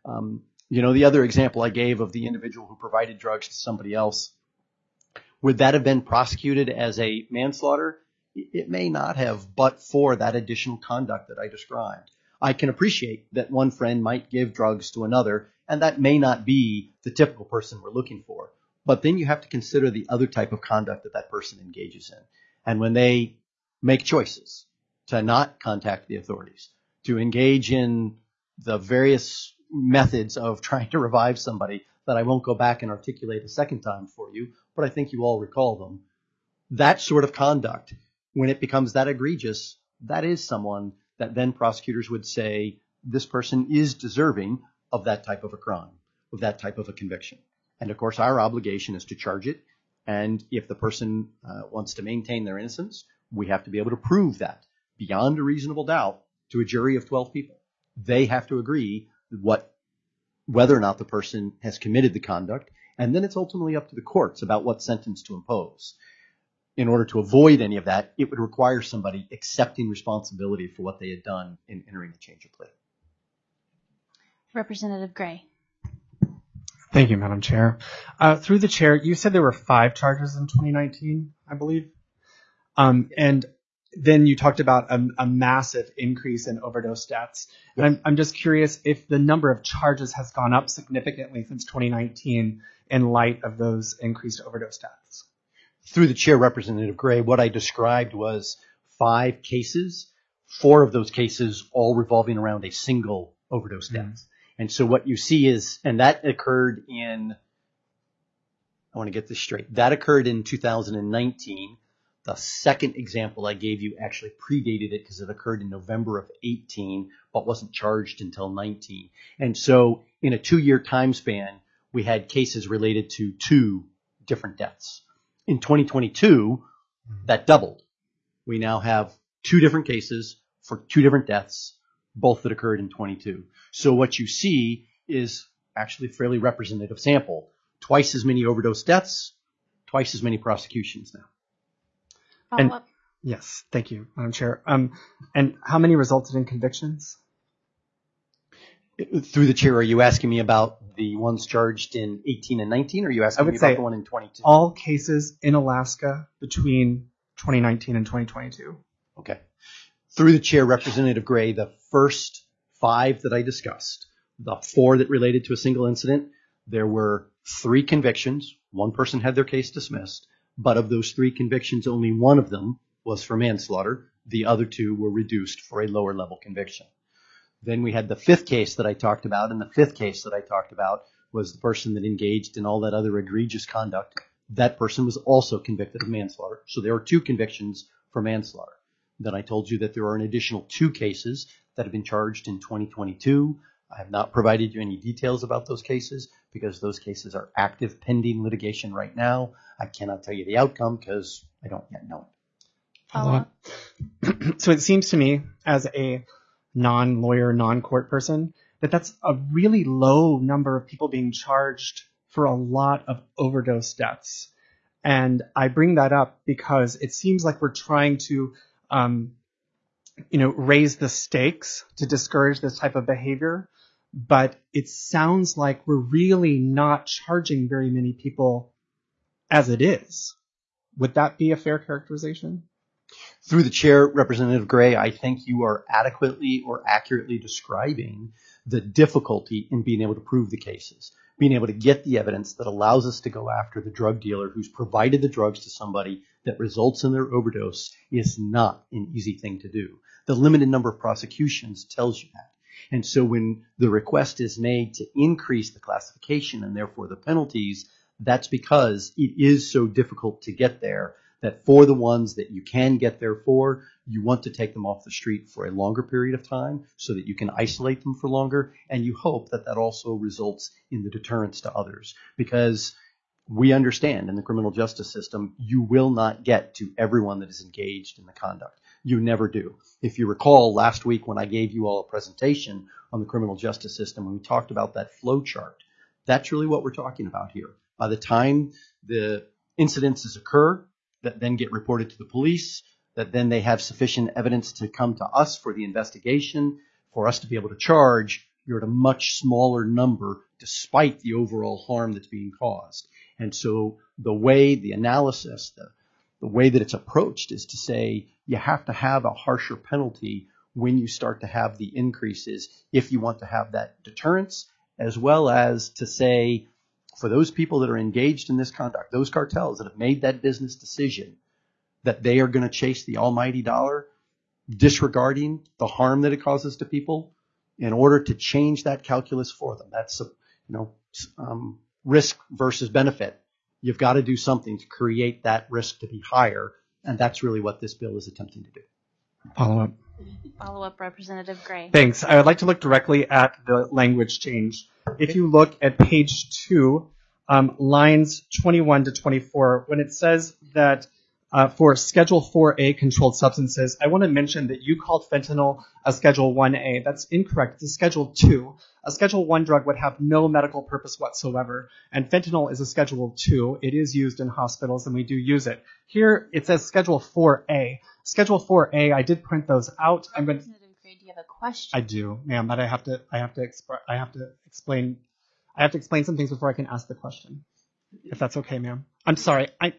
Speaker 9: The other example I gave of the individual who provided drugs to somebody else, would that have been prosecuted as a manslaughter? It may not have, but for that additional conduct that I described. I can appreciate that one friend might give drugs to another, and that may not be the typical person we're looking for. But then you have to consider the other type of conduct that person engages in. And when they make choices to not contact the authorities, to engage in the various methods of trying to revive somebody that I won't go back and articulate a second time for you, but I think you all recall them, that sort of conduct, when it becomes that egregious, that is someone that then prosecutors would say, this person is deserving of that type of a crime, of that type of a conviction. And of course, our obligation is to charge it. And if the person wants to maintain their innocence, we have to be able to prove that beyond a reasonable doubt to a jury of 12 people. They have to agree whether or not the person has committed the conduct. And then it's ultimately up to the courts about what sentence to impose. In order to avoid any of that, it would require somebody accepting responsibility for what they had done in entering the change of plea.
Speaker 1: Representative Gray.
Speaker 6: Thank you, Madam Chair. Through the chair, you said there were 5 charges in 2019, I believe. And then you talked about a massive increase in overdose deaths. And I'm just curious if the number of charges has gone up significantly since 2019 in light of those increased overdose deaths.
Speaker 9: Through the chair, Representative Gray, what I described was 5 cases, 4 of those cases all revolving around a single overdose death. And so what you see is, and that occurred in, I want to get this straight, that occurred in 2019. The second example I gave you actually predated it because it occurred in November of 18, but wasn't charged until 19. And so in a 2-year time span, we had cases related to 2 different deaths. In 2022, that doubled. We now have 2 different cases for 2 different deaths, both that occurred in 22. So what you see is actually a fairly representative sample. Twice as many overdose deaths, twice as many prosecutions now.
Speaker 1: Follow-up.
Speaker 6: Yes, thank you, Madam Chair. And how many resulted in convictions?
Speaker 9: Through the chair, are you asking me about the ones charged in 18 and 19, or are you asking me about the one in 22?
Speaker 6: All cases in Alaska between 2019 and 2022.
Speaker 9: Okay. Through the chair, Representative Gray, the first 5 that I discussed, the 4 that related to a single incident, there were 3 convictions. 1 person had their case dismissed, but of those 3 convictions, only 1 of them was for manslaughter. The other 2 were reduced for a lower level conviction. Then we had the 5th case that I talked about, and the 5th case that I talked about was the person that engaged in all that other egregious conduct. That person was also convicted of manslaughter. So there were 2 convictions for manslaughter. Then I told you that there are an additional 2 cases that have been charged in 2022. I have not provided you any details about those cases because those cases are active pending litigation right now. I cannot tell you the outcome because I don't yet know.
Speaker 1: Follow-up.
Speaker 6: So it seems to me, as a non-lawyer, non-court person, that that's a really low number of people being charged for a lot of overdose deaths. And I bring that up because it seems like we're trying to raise the stakes to discourage this type of behavior. But it sounds like we're really not charging very many people as it is. Would that be a fair characterization?
Speaker 9: Through the chair, Representative Gray, I think you are adequately or accurately describing the difficulty in being able to prove the cases, being able to get the evidence that allows us to go after the drug dealer who's provided the drugs to somebody that results in their overdose is not an easy thing to do. The limited number of prosecutions tells you that. And so when the request is made to increase the classification and therefore the penalties, that's because it is so difficult to get there that for the ones that you can get there for, you want to take them off the street for a longer period of time so that you can isolate them for longer. And you hope that that also results in the deterrence to others. Because we understand in the criminal justice system, you will not get to everyone that is engaged in the conduct. You never do. If you recall last week when I gave you all a presentation on the criminal justice system, when we talked about that flow chart, that's really what we're talking about here. By the time the incidences occur, that then get reported to the police, that then they have sufficient evidence to come to us for the investigation, for us to be able to charge, you're at a much smaller number despite the overall harm that's being caused. And so the way the analysis, the way that it's approached is to say you have to have a harsher penalty when you start to have the increases if you want to have that deterrence, as well as to say for those people that are engaged in this conduct, those cartels that have made that business decision that they are going to chase the almighty dollar, disregarding the harm that it causes to people in order to change that calculus for them. That's risk versus benefit. You've got to do something to create that risk to be higher, and that's really what this bill is attempting to do.
Speaker 6: Follow-up.
Speaker 1: Follow-up, Representative Gray.
Speaker 6: Thanks. I would like to look directly at the language change. If you look at page 2, lines 21 to 24, when it says that for Schedule 4A controlled substances, I want to mention that you called fentanyl a Schedule 1A. That's incorrect. It's a Schedule 2. A Schedule 1 drug would have no medical purpose whatsoever, and fentanyl is a Schedule 2. It is used in hospitals, and we do use it. Here, it says Schedule 4A. Schedule 4A, I did print those out.
Speaker 1: Representative Gray, do you have a question?
Speaker 6: I do, ma'am, but I have to explain some things before I can ask the question. If that's okay, ma'am. I'm sorry.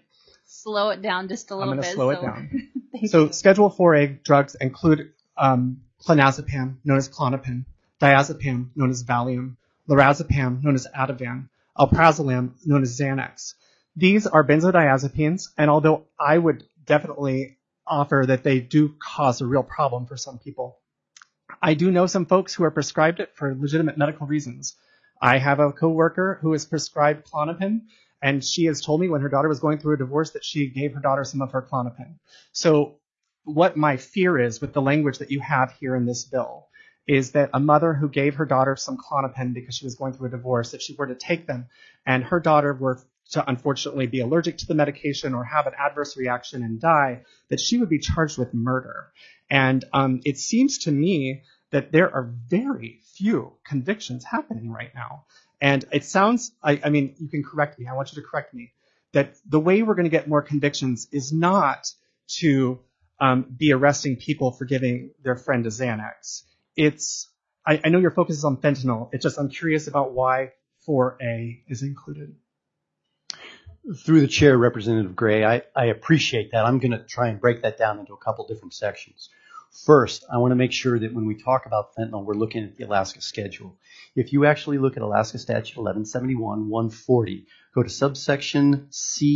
Speaker 1: slow it down just a little
Speaker 6: I'm
Speaker 1: bit.
Speaker 6: going to slow it down.
Speaker 1: Thank
Speaker 6: So
Speaker 1: you.
Speaker 6: Schedule 4A drugs include clonazepam, known as Klonopin, diazepam, known as Valium, lorazepam, known as Ativan, alprazolam, known as Xanax. These are benzodiazepines, and although I would definitely offer that they do cause a real problem for some people, I do know some folks who are prescribed it for legitimate medical reasons. I have a coworker who is prescribed Klonopin, and she has told me when her daughter was going through a divorce that she gave her daughter some of her Klonopin. So what my fear is with the language that you have here in this bill is that a mother who gave her daughter some Klonopin because she was going through a divorce, if she were to take them and her daughter were to unfortunately be allergic to the medication or have an adverse reaction and die, that she would be charged with murder. And it seems to me that there are very few convictions happening right now. And it sounds, I mean, you can correct me. I want you to correct me. That the way we're going to get more convictions is not to be arresting people for giving their friend a Xanax. It's, I know your focus is on fentanyl. It's just I'm curious about why 4A is included.
Speaker 9: Through the chair, Representative Gray, I appreciate that. I'm going to try and break that down into a couple different sections. First, I want to make sure that when we talk about fentanyl, we're looking at the Alaska schedule. If you actually look at Alaska Statute 1171-140, go to subsection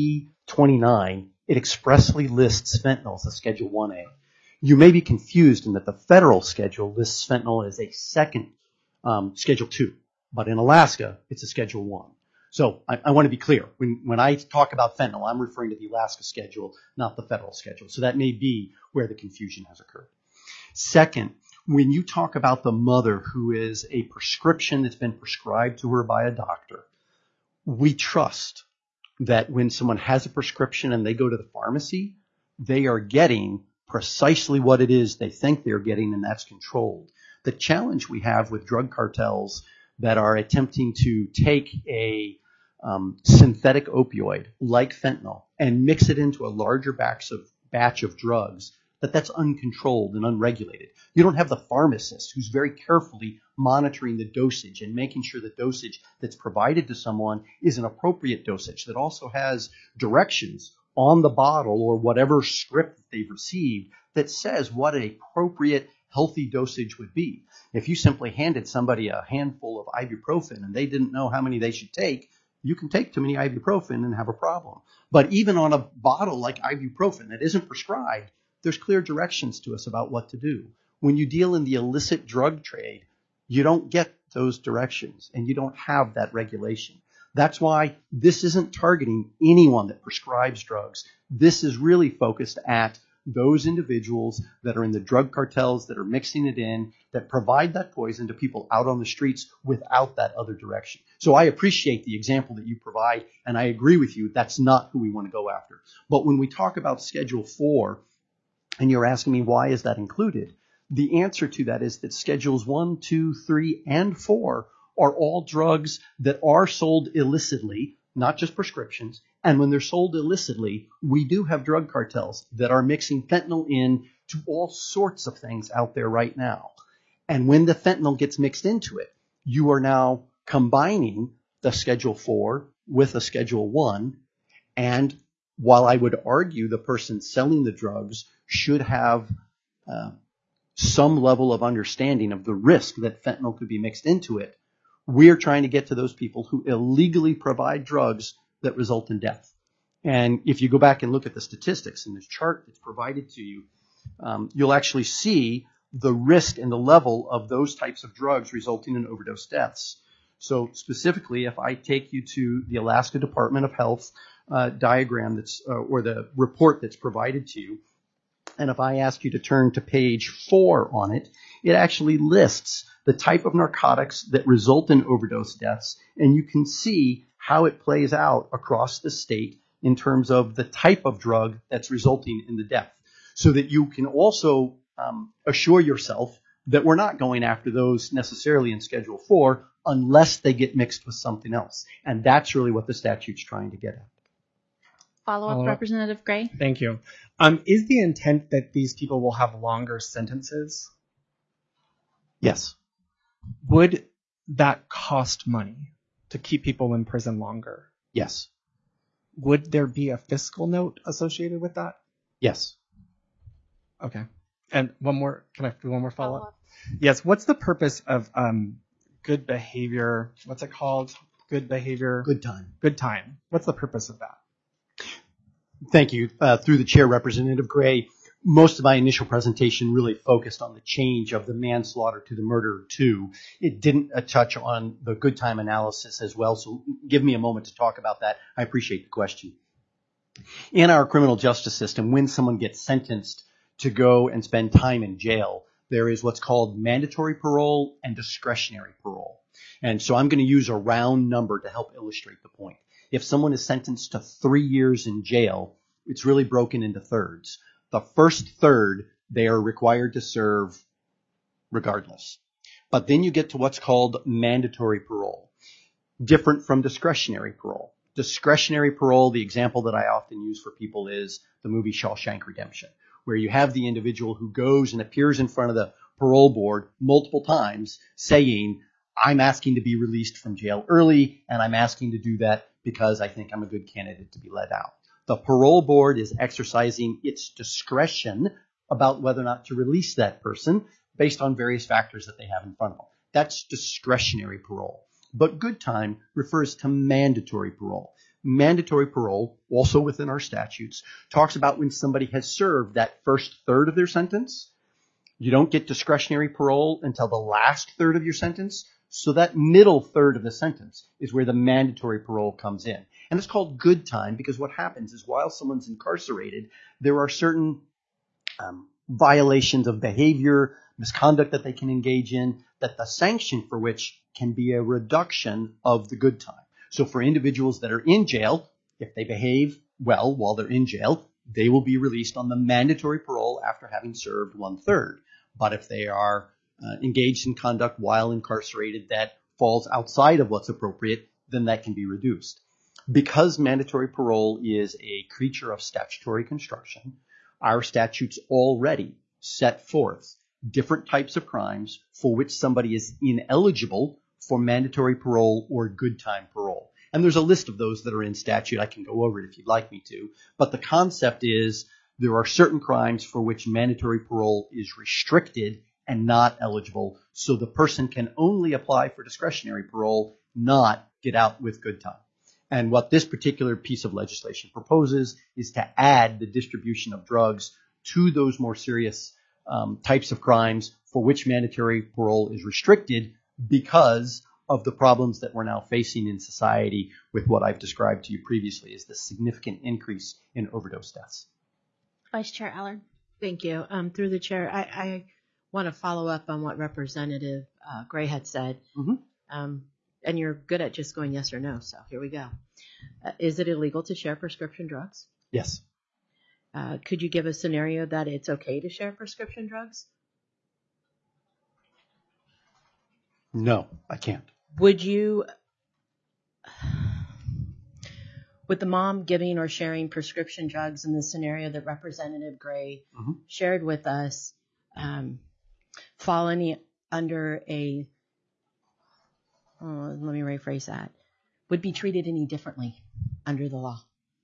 Speaker 9: C29, it expressly lists fentanyl as a Schedule 1A. You may be confused in that the federal schedule lists fentanyl as a second Schedule 2, but in Alaska, it's a Schedule 1. So I want to be clear. When I talk about fentanyl, I'm referring to the Alaska schedule, not the federal schedule. So that may be where the confusion has occurred. Second, when you talk about the mother who is a prescription that's been prescribed to her by a doctor, we trust that when someone has a prescription and they go to the pharmacy, they are getting precisely what it is they think they're getting, and that's controlled. The challenge we have with drug cartels that are attempting to take a synthetic opioid like fentanyl and mix it into a larger batch of drugs, that's uncontrolled and unregulated. You don't have the pharmacist who's very carefully monitoring the dosage and making sure the dosage that's provided to someone is an appropriate dosage that also has directions on the bottle or whatever script that they've received that says what an appropriate healthy dosage would be. If you simply handed somebody a handful of ibuprofen and they didn't know how many they should take, you can take too many ibuprofen and have a problem. But even on a bottle like ibuprofen that isn't prescribed, there's clear directions to us about what to do. When you deal in the illicit drug trade, you don't get those directions and you don't have that regulation. That's why this isn't targeting anyone that prescribes drugs. This is really focused at those individuals that are in the drug cartels, that are mixing it in, that provide that poison to people out on the streets without that other direction. So I appreciate the example that you provide, and I agree with you, that's not who we want to go after. But when we talk about Schedule 4, and you're asking me why is that included, the answer to that is that Schedules 1, 2, 3, and 4 are all drugs that are sold illicitly, not just prescriptions. And when they're sold illicitly, we do have drug cartels that are mixing fentanyl in to all sorts of things out there right now. And when the fentanyl gets mixed into it, you are now combining the Schedule 4 with a Schedule 1. And while I would argue the person selling the drugs should have some level of understanding of the risk that fentanyl could be mixed into it, we're trying to get to those people who illegally provide drugs that result in death. And if you go back and look at the statistics in this chart that's provided to you, you'll actually see the risk and the level of those types of drugs resulting in overdose deaths. So specifically, if I take you to the Alaska Department of Health diagram that's or the report that's provided to you, and if I ask you to turn to page 4 on it, it actually lists the type of narcotics that result in overdose deaths, and you can see how it plays out across the state in terms of the type of drug that's resulting in the death, so that you can also assure yourself that we're not going after those necessarily in Schedule 4 unless they get mixed with something else. And that's really what the statute's trying to get at.
Speaker 1: Follow-up, Representative Gray?
Speaker 6: Thank you. Is the intent that these people will have longer sentences?
Speaker 9: Yes.
Speaker 6: Would that cost money to keep people in prison longer?
Speaker 9: Yes.
Speaker 6: would there be a fiscal note associated with that?
Speaker 9: Yes.
Speaker 6: Okay. And one more, can I do one more follow-up? Yes. What's the purpose of good behavior? What's it called? Good behavior?
Speaker 9: Good time.
Speaker 6: Good time. What's the purpose of that?
Speaker 9: Thank you. Through the chair, Representative Gray, most of my initial presentation really focused on the change of the manslaughter to the murder too. It didn't touch on the good time analysis as well, so give me a moment to talk about that. I appreciate the question. In our criminal justice system, when someone gets sentenced to go and spend time in jail, there is what's called mandatory parole and discretionary parole. And so I'm going to use a round number to help illustrate the point. If someone is sentenced to 3 years in jail, it's really broken into thirds. The first third, they are required to serve regardless. But then you get to what's called mandatory parole, different from discretionary parole. Discretionary parole, the example that I often use for people is the movie Shawshank Redemption, where you have the individual who goes and appears in front of the parole board multiple times saying, I'm asking to be released from jail early, and I'm asking to do that because I think I'm a good candidate to be let out. The parole board is exercising its discretion about whether or not to release that person based on various factors that they have in front of them. That's discretionary parole. But good time refers to mandatory parole. Mandatory parole, also within our statutes, talks about when somebody has served that first third of their sentence. You don't get discretionary parole until the last third of your sentence. So that middle third of the sentence is where the mandatory parole comes in. And it's called good time because what happens is while someone's incarcerated, there are certain violations of behavior, misconduct that they can engage in, that the sanction for which can be a reduction of the good time. So for individuals that are in jail, if they behave well while they're in jail, they will be released on the mandatory parole after having served 1/3. But if they are engaged in conduct while incarcerated that falls outside of what's appropriate, then that can be reduced. Because mandatory parole is a creature of statutory construction, our statutes already set forth different types of crimes for which somebody is ineligible for mandatory parole or good time parole. And there's a list of those that are in statute. I can go over it if you'd like me to. But the concept is there are certain crimes for which mandatory parole is restricted and not eligible. So the person can only apply for discretionary parole, not get out with good time. And what this particular piece of legislation proposes is to add the distribution of drugs to those more serious types of crimes for which mandatory parole is restricted because of the problems that we're now facing in society with what I've described to you previously as the significant increase in overdose deaths.
Speaker 1: Vice Chair Allard.
Speaker 3: Thank you. Through the chair, I want to follow up on what Representative Gray had said. And you're good at just going yes or no, so here we go. Is it illegal to share prescription drugs?
Speaker 9: Yes.
Speaker 3: Could you give a scenario that it's okay to share prescription drugs?
Speaker 9: No, I can't.
Speaker 3: Would the mom giving or sharing prescription drugs in the scenario that Representative Gray shared with us fall under a, let me rephrase that, would be treated any differently under the law?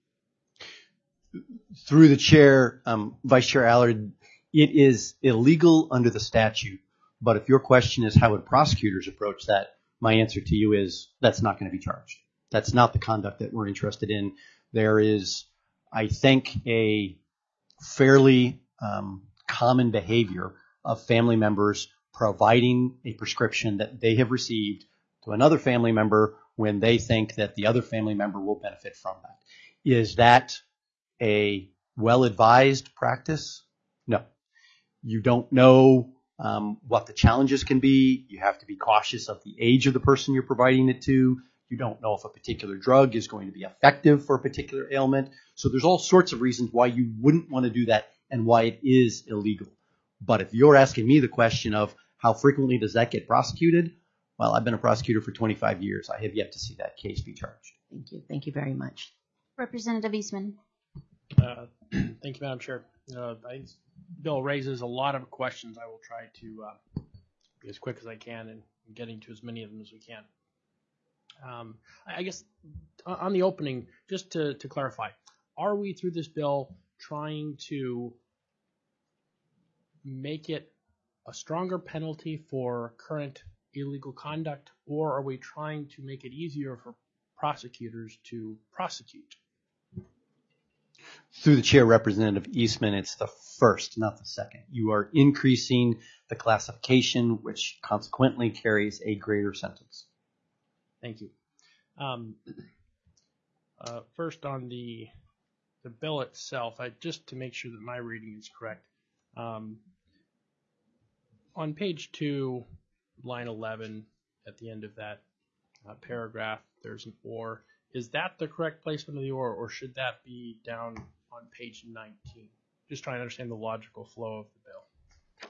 Speaker 9: Through the chair, Vice Chair Allard, it is illegal under the statute. But if your question is how would prosecutors approach that, my answer to you is that's not going to be charged. That's not the conduct that we're interested in. There is, I think, a fairly common behavior of family members providing a prescription that they have received to another family member when they think that the other family member will benefit from that. Is that a well-advised practice? No. You don't know what the challenges can be. You have to be cautious of the age of the person you're providing it to. You don't know if a particular drug is going to be effective for a particular ailment. So there's all sorts of reasons why you wouldn't want to do that and why it is illegal. But if you're asking me the question of how frequently does that get prosecuted, well, I've been a prosecutor for 25 years. I have yet to see that case be charged.
Speaker 3: Thank you. Thank you very much.
Speaker 1: Representative Eastman.
Speaker 4: Thank you, Madam Chair. Bill raises a lot of questions. I will try to be as quick as I can in getting to as many of them as we can. I guess on the opening, just to clarify, are we through this bill trying to make it a stronger penalty for current illegal conduct, or are we trying to make it easier for prosecutors to prosecute?
Speaker 9: Through the chair, Representative Eastman, it's the first, not the second. You are increasing the classification, which consequently carries a greater sentence.
Speaker 4: Thank you. First on the bill itself, just to make sure that my reading is correct. On page 2, line 11, at the end of that paragraph, there's an or. Is that the correct placement of the or should that be down on page 19? Just trying to understand the logical flow of the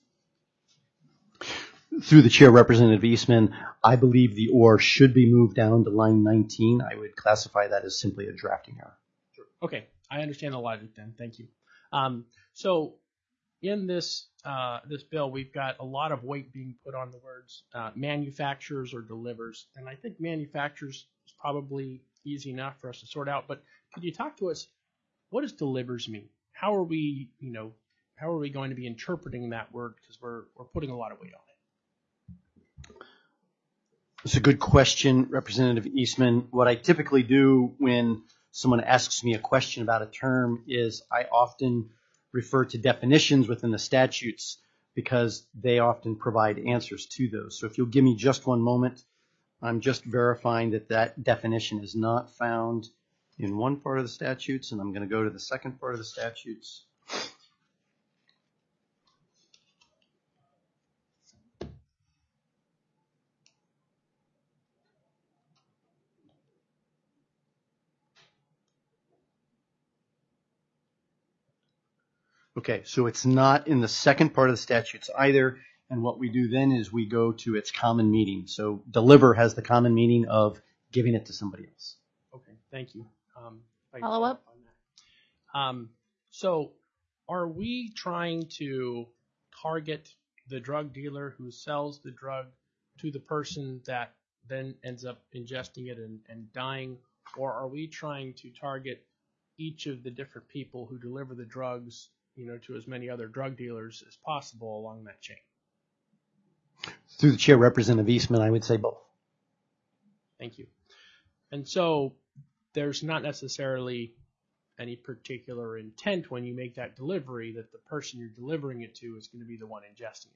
Speaker 4: bill.
Speaker 9: Through the chair, Representative Eastman, I believe the or should be moved down to line 19. I would classify that as simply a drafting error.
Speaker 4: Sure. Okay, I understand the logic then. Thank you. So in this bill, we've got a lot of weight being put on the words manufactures or delivers, and I think manufactures is probably easy enough for us to sort out. But could you talk to us? What does delivers mean? How are we going to be interpreting that word? Because we're putting a lot of weight on it.
Speaker 9: It's a good question, Representative Eastman. What I typically do when someone asks me a question about a term is I often refer to definitions within the statutes because they often provide answers to those. So if you'll give me just one moment, I'm just verifying that that definition is not found in one part of the statutes, and I'm going to go to the second part of the statutes. Okay, so it's not in the second part of the statutes either, and what we do then is we go to its common meaning. So deliver has the common meaning of giving it to somebody else.
Speaker 4: Okay, thank you.
Speaker 1: Follow up?
Speaker 4: So are we trying to target the drug dealer who sells the drug to the person that then ends up ingesting it and dying, or are we trying to target each of the different people who deliver the drugs, to as many other drug dealers as possible along that chain?
Speaker 9: Through the chair, Representative Eastman, I would say both.
Speaker 4: Thank you. And so there's not necessarily any particular intent when you make that delivery that the person you're delivering it to is going to be the one ingesting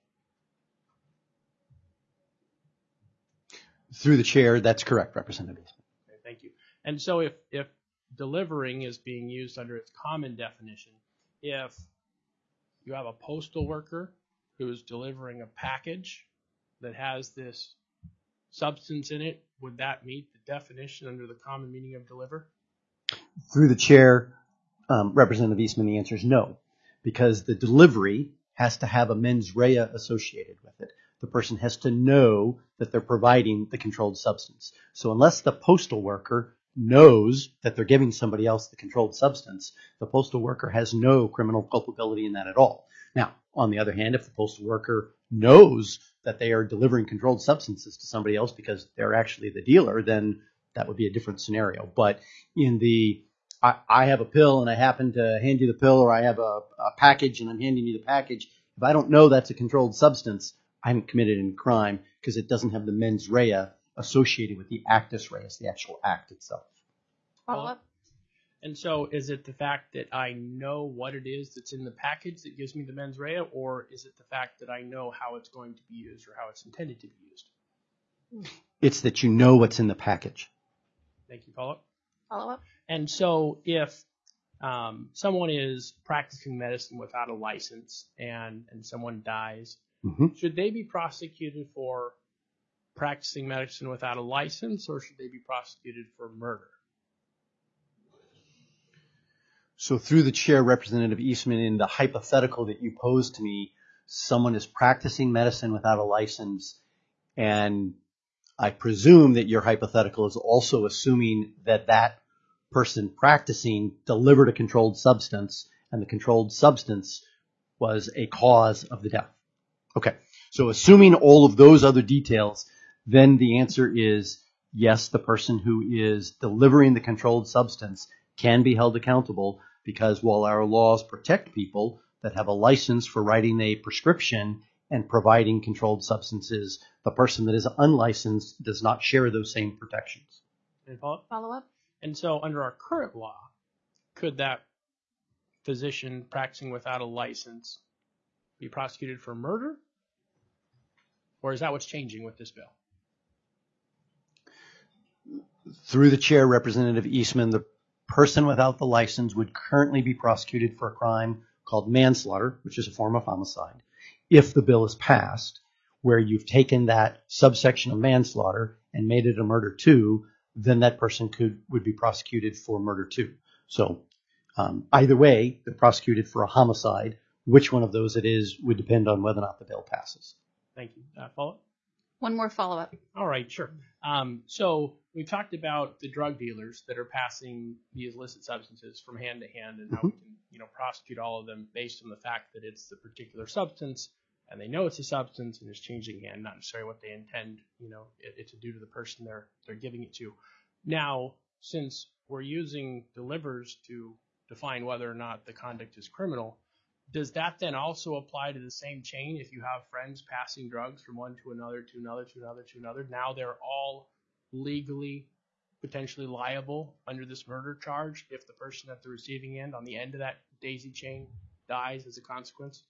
Speaker 4: it.
Speaker 9: Through the chair, that's correct, Representative Eastman.
Speaker 4: Okay, thank you. And so if delivering is being used under its common definition, if you have a postal worker who's delivering a package that has this substance in it, would that meet the definition under the common meaning of deliver?
Speaker 9: Through the chair, Representative Eastman, the answer is no, because the delivery has to have a mens rea associated with it. The person has to know that they're providing the controlled substance. So unless the postal worker knows that they're giving somebody else the controlled substance, the postal worker has no criminal culpability in that at all. Now, on the other hand, if the postal worker knows that they are delivering controlled substances to somebody else because they're actually the dealer, then that would be a different scenario. But in the, I have a pill and I happen to hand you the pill, or I have a package and I'm handing you the package, if I don't know that's a controlled substance, I haven't committed any crime because it doesn't have the mens rea associated with the actus reus, the actual act itself.
Speaker 1: Follow up?
Speaker 4: And so is it the fact that I know what it is that's in the package that gives me the mens rea, or is it the fact that I know how it's going to be used or how it's intended to be used?
Speaker 9: It's that you know what's in the package.
Speaker 4: Thank you. Follow up?
Speaker 1: Follow up?
Speaker 4: And so if someone is practicing medicine without a license and someone dies, should they be prosecuted for practicing medicine without a license, or should they be prosecuted for murder?
Speaker 9: So through the chair, Representative Eastman, in the hypothetical that you posed to me, someone is practicing medicine without a license, and I presume that your hypothetical is also assuming that that person practicing delivered a controlled substance, and the controlled substance was a cause of the death. Okay, so assuming all of those other details, then the answer is yes, the person who is delivering the controlled substance can be held accountable, because while our laws protect people that have a license for writing a prescription and providing controlled substances, the person that is unlicensed does not share those same protections.
Speaker 1: Follow up?
Speaker 4: And so under our current law, could that physician practicing without a license be prosecuted for murder? Or is that what's changing with this bill?
Speaker 9: Through the chair, Representative Eastman, the person without the license would currently be prosecuted for a crime called manslaughter, which is a form of homicide, if the bill is passed, where you've taken that subsection of manslaughter and made it a murder too, then that person would be prosecuted for murder too. So either way, they're prosecuted for a homicide. Which one of those it is would depend on whether or not the bill passes.
Speaker 4: Thank you. Follow up?
Speaker 1: One more follow-up.
Speaker 4: All right, sure. So we talked about the drug dealers that are passing these illicit substances from hand to hand, and how we can, prosecute all of them based on the fact that it's the particular substance, and they know it's a substance and it's changing hand, not necessarily what they intend, it to do to the person they're giving it to. Now, since we're using delivers to define whether or not the conduct is criminal, does that then also apply to the same chain if you have friends passing drugs from one to another, to another, to another, to another? Now they're all legally potentially liable under this murder charge if the person at the receiving end, on the end of that daisy chain, dies as a consequence?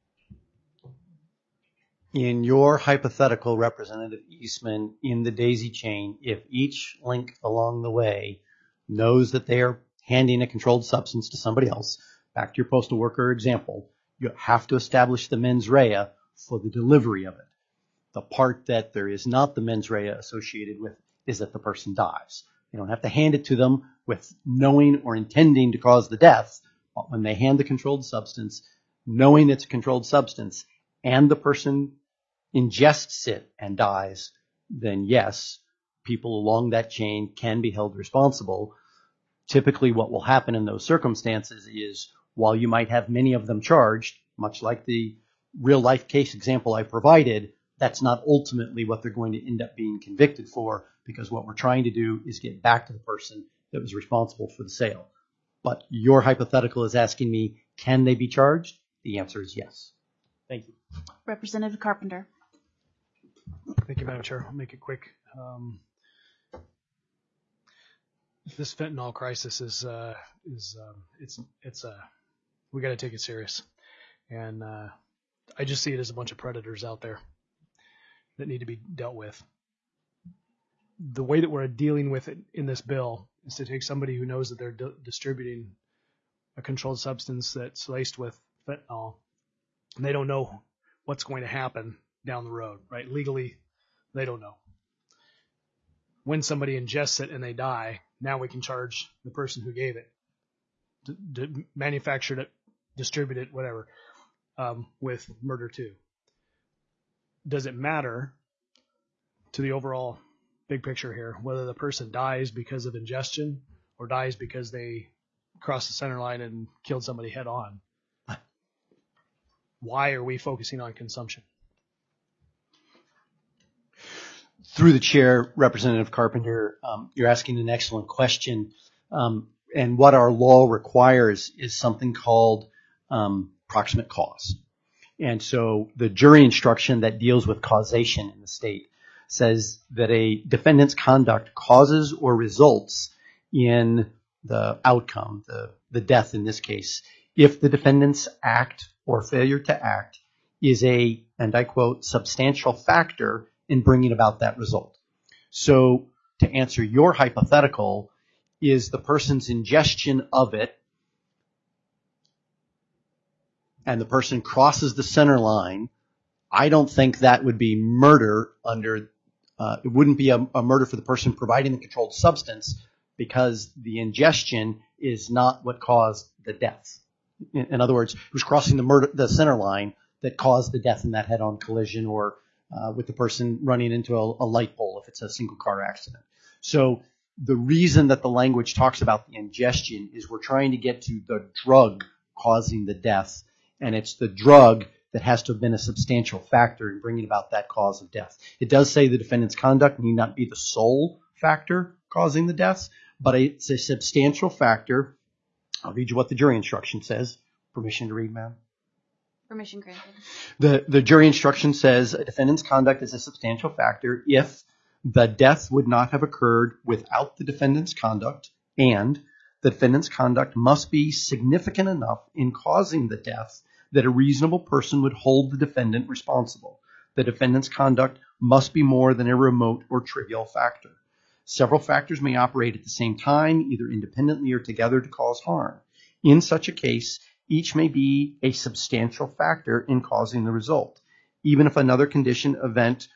Speaker 9: In your hypothetical, Representative Eastman, in the daisy chain, if each link along the way knows that they are handing a controlled substance to somebody else, back to your postal worker example, you have to establish the mens rea for the delivery of it. The part that there is not the mens rea associated with is that the person dies. You don't have to hand it to them with knowing or intending to cause the death. But when they hand the controlled substance, knowing it's a controlled substance, and the person ingests it and dies, then yes, people along that chain can be held responsible. Typically what will happen in those circumstances is, while you might have many of them charged, much like the real life case example I provided, that's not ultimately what they're going to end up being convicted for, because what we're trying to do is get back to the person that was responsible for the sale. But your hypothetical is asking me, can they be charged? The answer is yes.
Speaker 4: Thank you.
Speaker 1: Representative Carpenter.
Speaker 8: Thank you, Madam Chair. I'll make it quick. This fentanyl crisis is we got to take it serious, and I just see it as a bunch of predators out there that need to be dealt with. The way that we're dealing with it in this bill is to take somebody who knows that they're distributing a controlled substance that's laced with fentanyl, and they don't know what's going to happen down the road, right? Legally, they don't know. When somebody ingests it and they die, now we can charge the person who gave it, manufactured it, distributed it, whatever, with murder too. Does it matter to the overall big picture here whether the person dies because of ingestion or dies because they crossed the center line and killed somebody head on? Why are we focusing on consumption?
Speaker 9: Through the chair, Representative Carpenter, you're asking an excellent question. And what our law requires is something called proximate cause. And so the jury instruction that deals with causation in the state says that a defendant's conduct causes or results in the outcome, the death in this case, if the defendant's act or failure to act is a, and I quote, substantial factor in bringing about that result. So to answer your hypothetical, is the person's ingestion of it and the person crosses the center line, I don't think that would be murder under, it wouldn't be a murder for the person providing the controlled substance, because the ingestion is not what caused the death. In other words, it was crossing the center line that caused the death in that head-on collision, or with the person running into a light pole if it's a single car accident. So the reason that the language talks about the ingestion is we're trying to get to the drug causing the death, and it's the drug that has to have been a substantial factor in bringing about that cause of death. It does say the defendant's conduct need not be the sole factor causing the deaths, but it's a substantial factor. I'll read you what the jury instruction says. Permission to read, ma'am?
Speaker 1: Permission granted.
Speaker 9: The jury instruction says a defendant's conduct is a substantial factor if the death would not have occurred without the defendant's conduct, and the defendant's conduct must be significant enough in causing the death that a reasonable person would hold the defendant responsible. The defendant's conduct must be more than a remote or trivial factor. Several factors may operate at the same time, either independently or together, to cause harm. In such a case, each may be a substantial factor in causing the result. Even if another condition, event,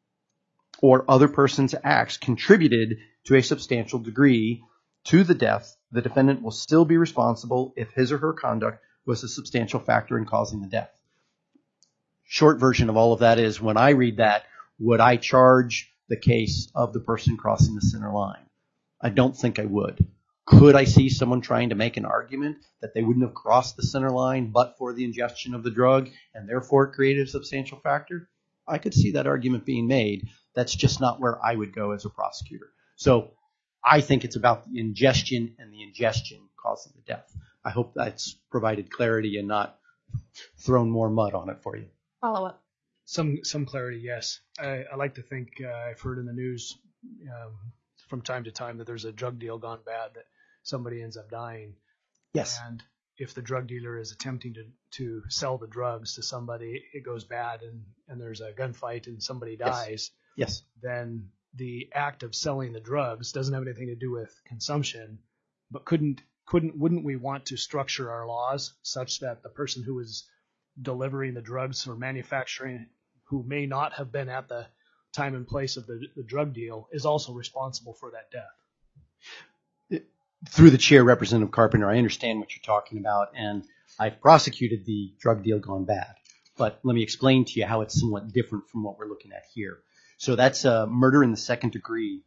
Speaker 9: or other person's acts contributed to a substantial degree to the death, the defendant will still be responsible if his or her conduct was a substantial factor in causing the death. Short version of all of that is, when I read that, would I charge the case of the person crossing the center line? I don't think I would. Could I see someone trying to make an argument that they wouldn't have crossed the center line but for the ingestion of the drug and therefore it created a substantial factor? I could see that argument being made. That's just not where I would go as a prosecutor. So I think it's about the ingestion and the ingestion causing the death. I hope that's provided clarity and not thrown more mud on it for you.
Speaker 1: Follow up.
Speaker 8: Some clarity, yes. I like to think I've heard in the news from time to time that there's a drug deal gone bad, that somebody ends up dying.
Speaker 9: Yes.
Speaker 8: And if the drug dealer is attempting to sell the drugs to somebody, it goes bad and there's a gunfight and somebody dies.
Speaker 9: Yes.
Speaker 8: Then the act of selling the drugs doesn't have anything to do with consumption, but wouldn't we want to structure our laws such that the person who is delivering the drugs or manufacturing, who may not have been at the time and place of the drug deal, is also responsible for that death?
Speaker 9: Through the chair, Representative Carpenter, I understand what you're talking about, and I've prosecuted the drug deal gone bad. But let me explain to you how it's somewhat different from what we're looking at here. So that's a murder in the second degree.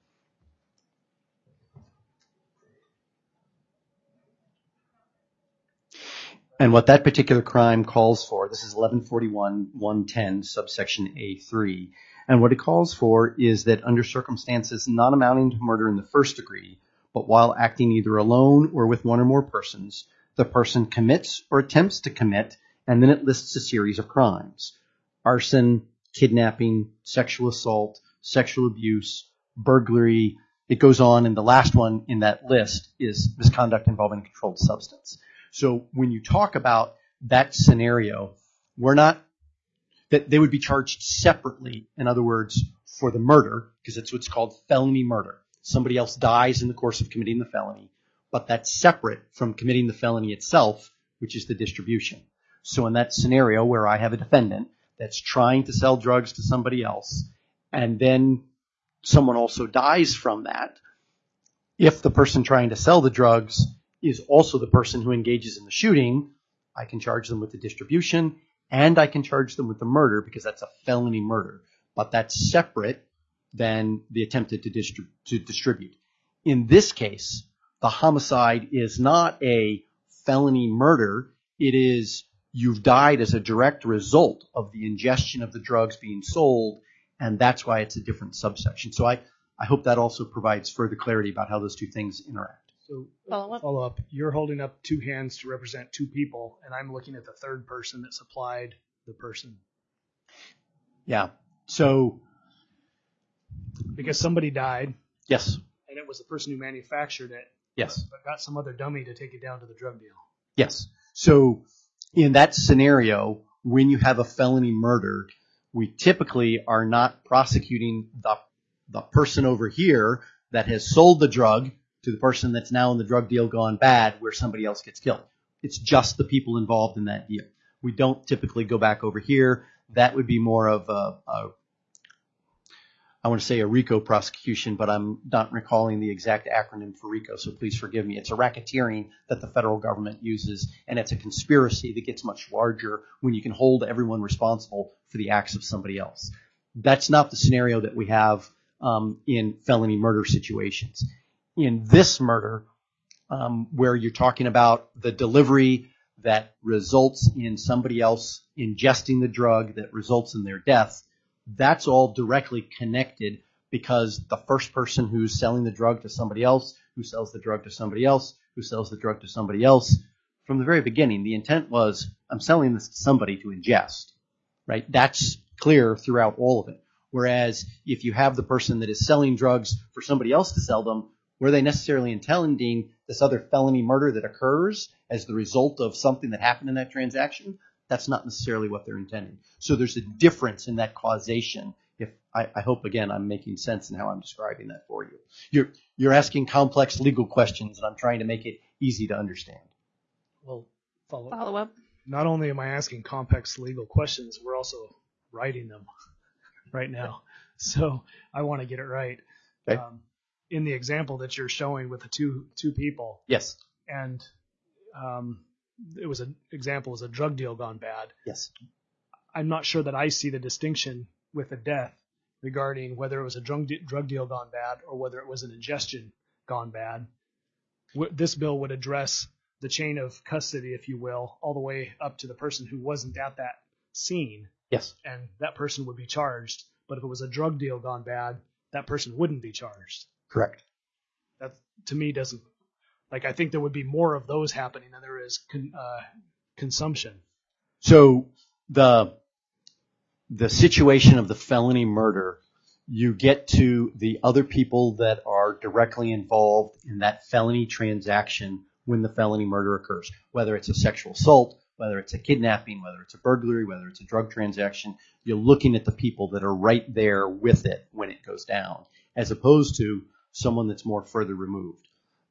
Speaker 9: And what that particular crime calls for, this is 1141-110, subsection A3. And what it calls for is that under circumstances not amounting to murder in the first degree, but while acting either alone or with one or more persons, the person commits or attempts to commit, and then it lists a series of crimes: arson, kidnapping, sexual assault, sexual abuse, burglary. It goes on, and the last one in that list is misconduct involving a controlled substance. So when you talk about that scenario, we're not that they would be charged separately. In other words, for the murder, because it's what's called felony murder. Somebody else dies in the course of committing the felony, but that's separate from committing the felony itself, which is the distribution. So in that scenario where I have a defendant that's trying to sell drugs to somebody else, and then someone also dies from that, if the person trying to sell the drugs is also the person who engages in the shooting, I can charge them with the distribution, and I can charge them with the murder because that's a felony murder. But that's separate than the attempted to distribute. In this case, the homicide is not a felony murder. It is you've died as a direct result of the ingestion of the drugs being sold, and that's why it's a different subsection. So I hope that also provides further clarity about how those two things interact.
Speaker 8: So
Speaker 1: Follow up.
Speaker 8: You're holding up two hands to represent two people, and I'm looking at the third person that supplied the person.
Speaker 9: Yeah. So
Speaker 8: because somebody died.
Speaker 9: Yes.
Speaker 8: And it was the person who manufactured it.
Speaker 9: Yes.
Speaker 8: But got some other dummy to take it down to the drug deal.
Speaker 9: Yes. So in that scenario, when you have a felony murder, we typically are not prosecuting the person over here that has sold the drug to the person that's now in the drug deal gone bad where somebody else gets killed. It's just the people involved in that deal. We don't typically go back over here. That would be more of I want to say a RICO prosecution, but I'm not recalling the exact acronym for RICO, so please forgive me. It's a racketeering that the federal government uses, and it's a conspiracy that gets much larger when you can hold everyone responsible for the acts of somebody else. That's not the scenario that we have in felony murder situations. In this murder, where you're talking about the delivery that results in somebody else ingesting the drug that results in their death, that's all directly connected because the first person who's selling the drug to somebody else, who sells the drug to somebody else, who sells the drug to somebody else, from the very beginning, the intent was, I'm selling this to somebody to ingest, right? That's clear throughout all of it. Whereas if you have the person that is selling drugs for somebody else to sell them, were they necessarily intending this other felony murder that occurs as the result of something that happened in that transaction? That's not necessarily what they're intending. So there's a difference in that causation. If I hope, again, I'm making sense in how I'm describing that for you. You're asking complex legal questions, and I'm trying to make it easy to understand.
Speaker 8: Well,
Speaker 1: Follow up.
Speaker 8: not only am I asking complex legal questions, we're also writing them right now. So I want to get it right.
Speaker 9: Okay.
Speaker 8: In the example that you're showing with the two people,
Speaker 9: Yes.
Speaker 8: and it was an example was a drug deal gone bad.
Speaker 9: Yes.
Speaker 8: I'm not sure that I see the distinction with a death regarding whether it was a drug deal gone bad or whether it was an ingestion gone bad. This bill would address the chain of custody, if you will, all the way up to the person who wasn't at that scene.
Speaker 9: Yes.
Speaker 8: And that person would be charged. But if it was a drug deal gone bad, that person wouldn't be charged.
Speaker 9: Correct.
Speaker 8: That, to me, doesn't... Like, I think there would be more of those happening than there is consumption.
Speaker 9: So the situation of the felony murder, you get to the other people that are directly involved in that felony transaction when the felony murder occurs, whether it's a sexual assault, whether it's a kidnapping, whether it's a burglary, whether it's a drug transaction. You're looking at the people that are right there with it when it goes down, as opposed to someone that's more further removed.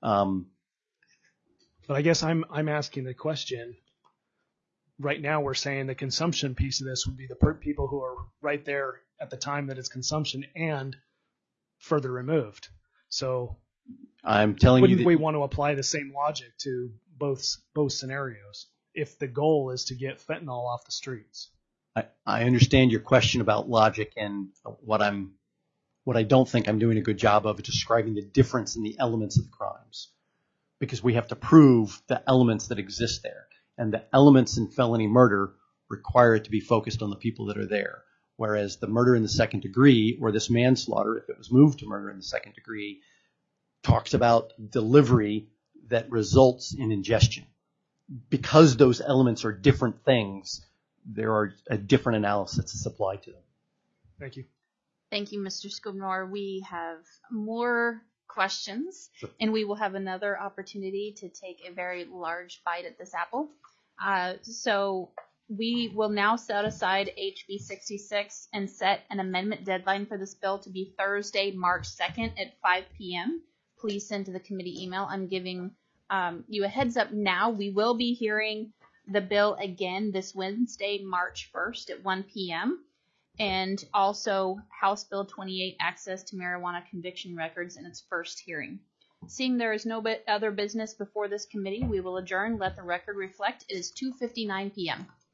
Speaker 8: But I guess I'm asking the question. Right now, we're saying the consumption piece of this would be the people who are right there at the time that it's consumption and further removed. So
Speaker 9: I'm telling you,
Speaker 8: wouldn't we want to apply the same logic to both scenarios if the goal is to get fentanyl off the streets?
Speaker 9: I understand your question about logic, and what I don't think I'm doing a good job of is describing the difference in the elements of the crimes, because we have to prove the elements that exist there. And the elements in felony murder require it to be focused on the people that are there. Whereas the murder in the second degree, or this manslaughter, if it was moved to murder in the second degree, talks about delivery that results in ingestion. Because those elements are different things, there are a different analysis that's applied to them.
Speaker 8: Thank you.
Speaker 1: Thank you, Mr. Skidmore. We have more questions, and we will have another opportunity to take a very large bite at this apple. So we will now set aside HB 66 and set an amendment deadline for this bill to be Thursday, March 2nd at 5 p.m. Please send to the committee email. I'm giving you a heads up now. We will be hearing the bill again this Wednesday, March 1st at 1 p.m. And also House Bill 28, Access to Marijuana Conviction Records, in its first hearing. Seeing there is no other business before this committee, we will adjourn. Let the record reflect it is 2:59 p.m.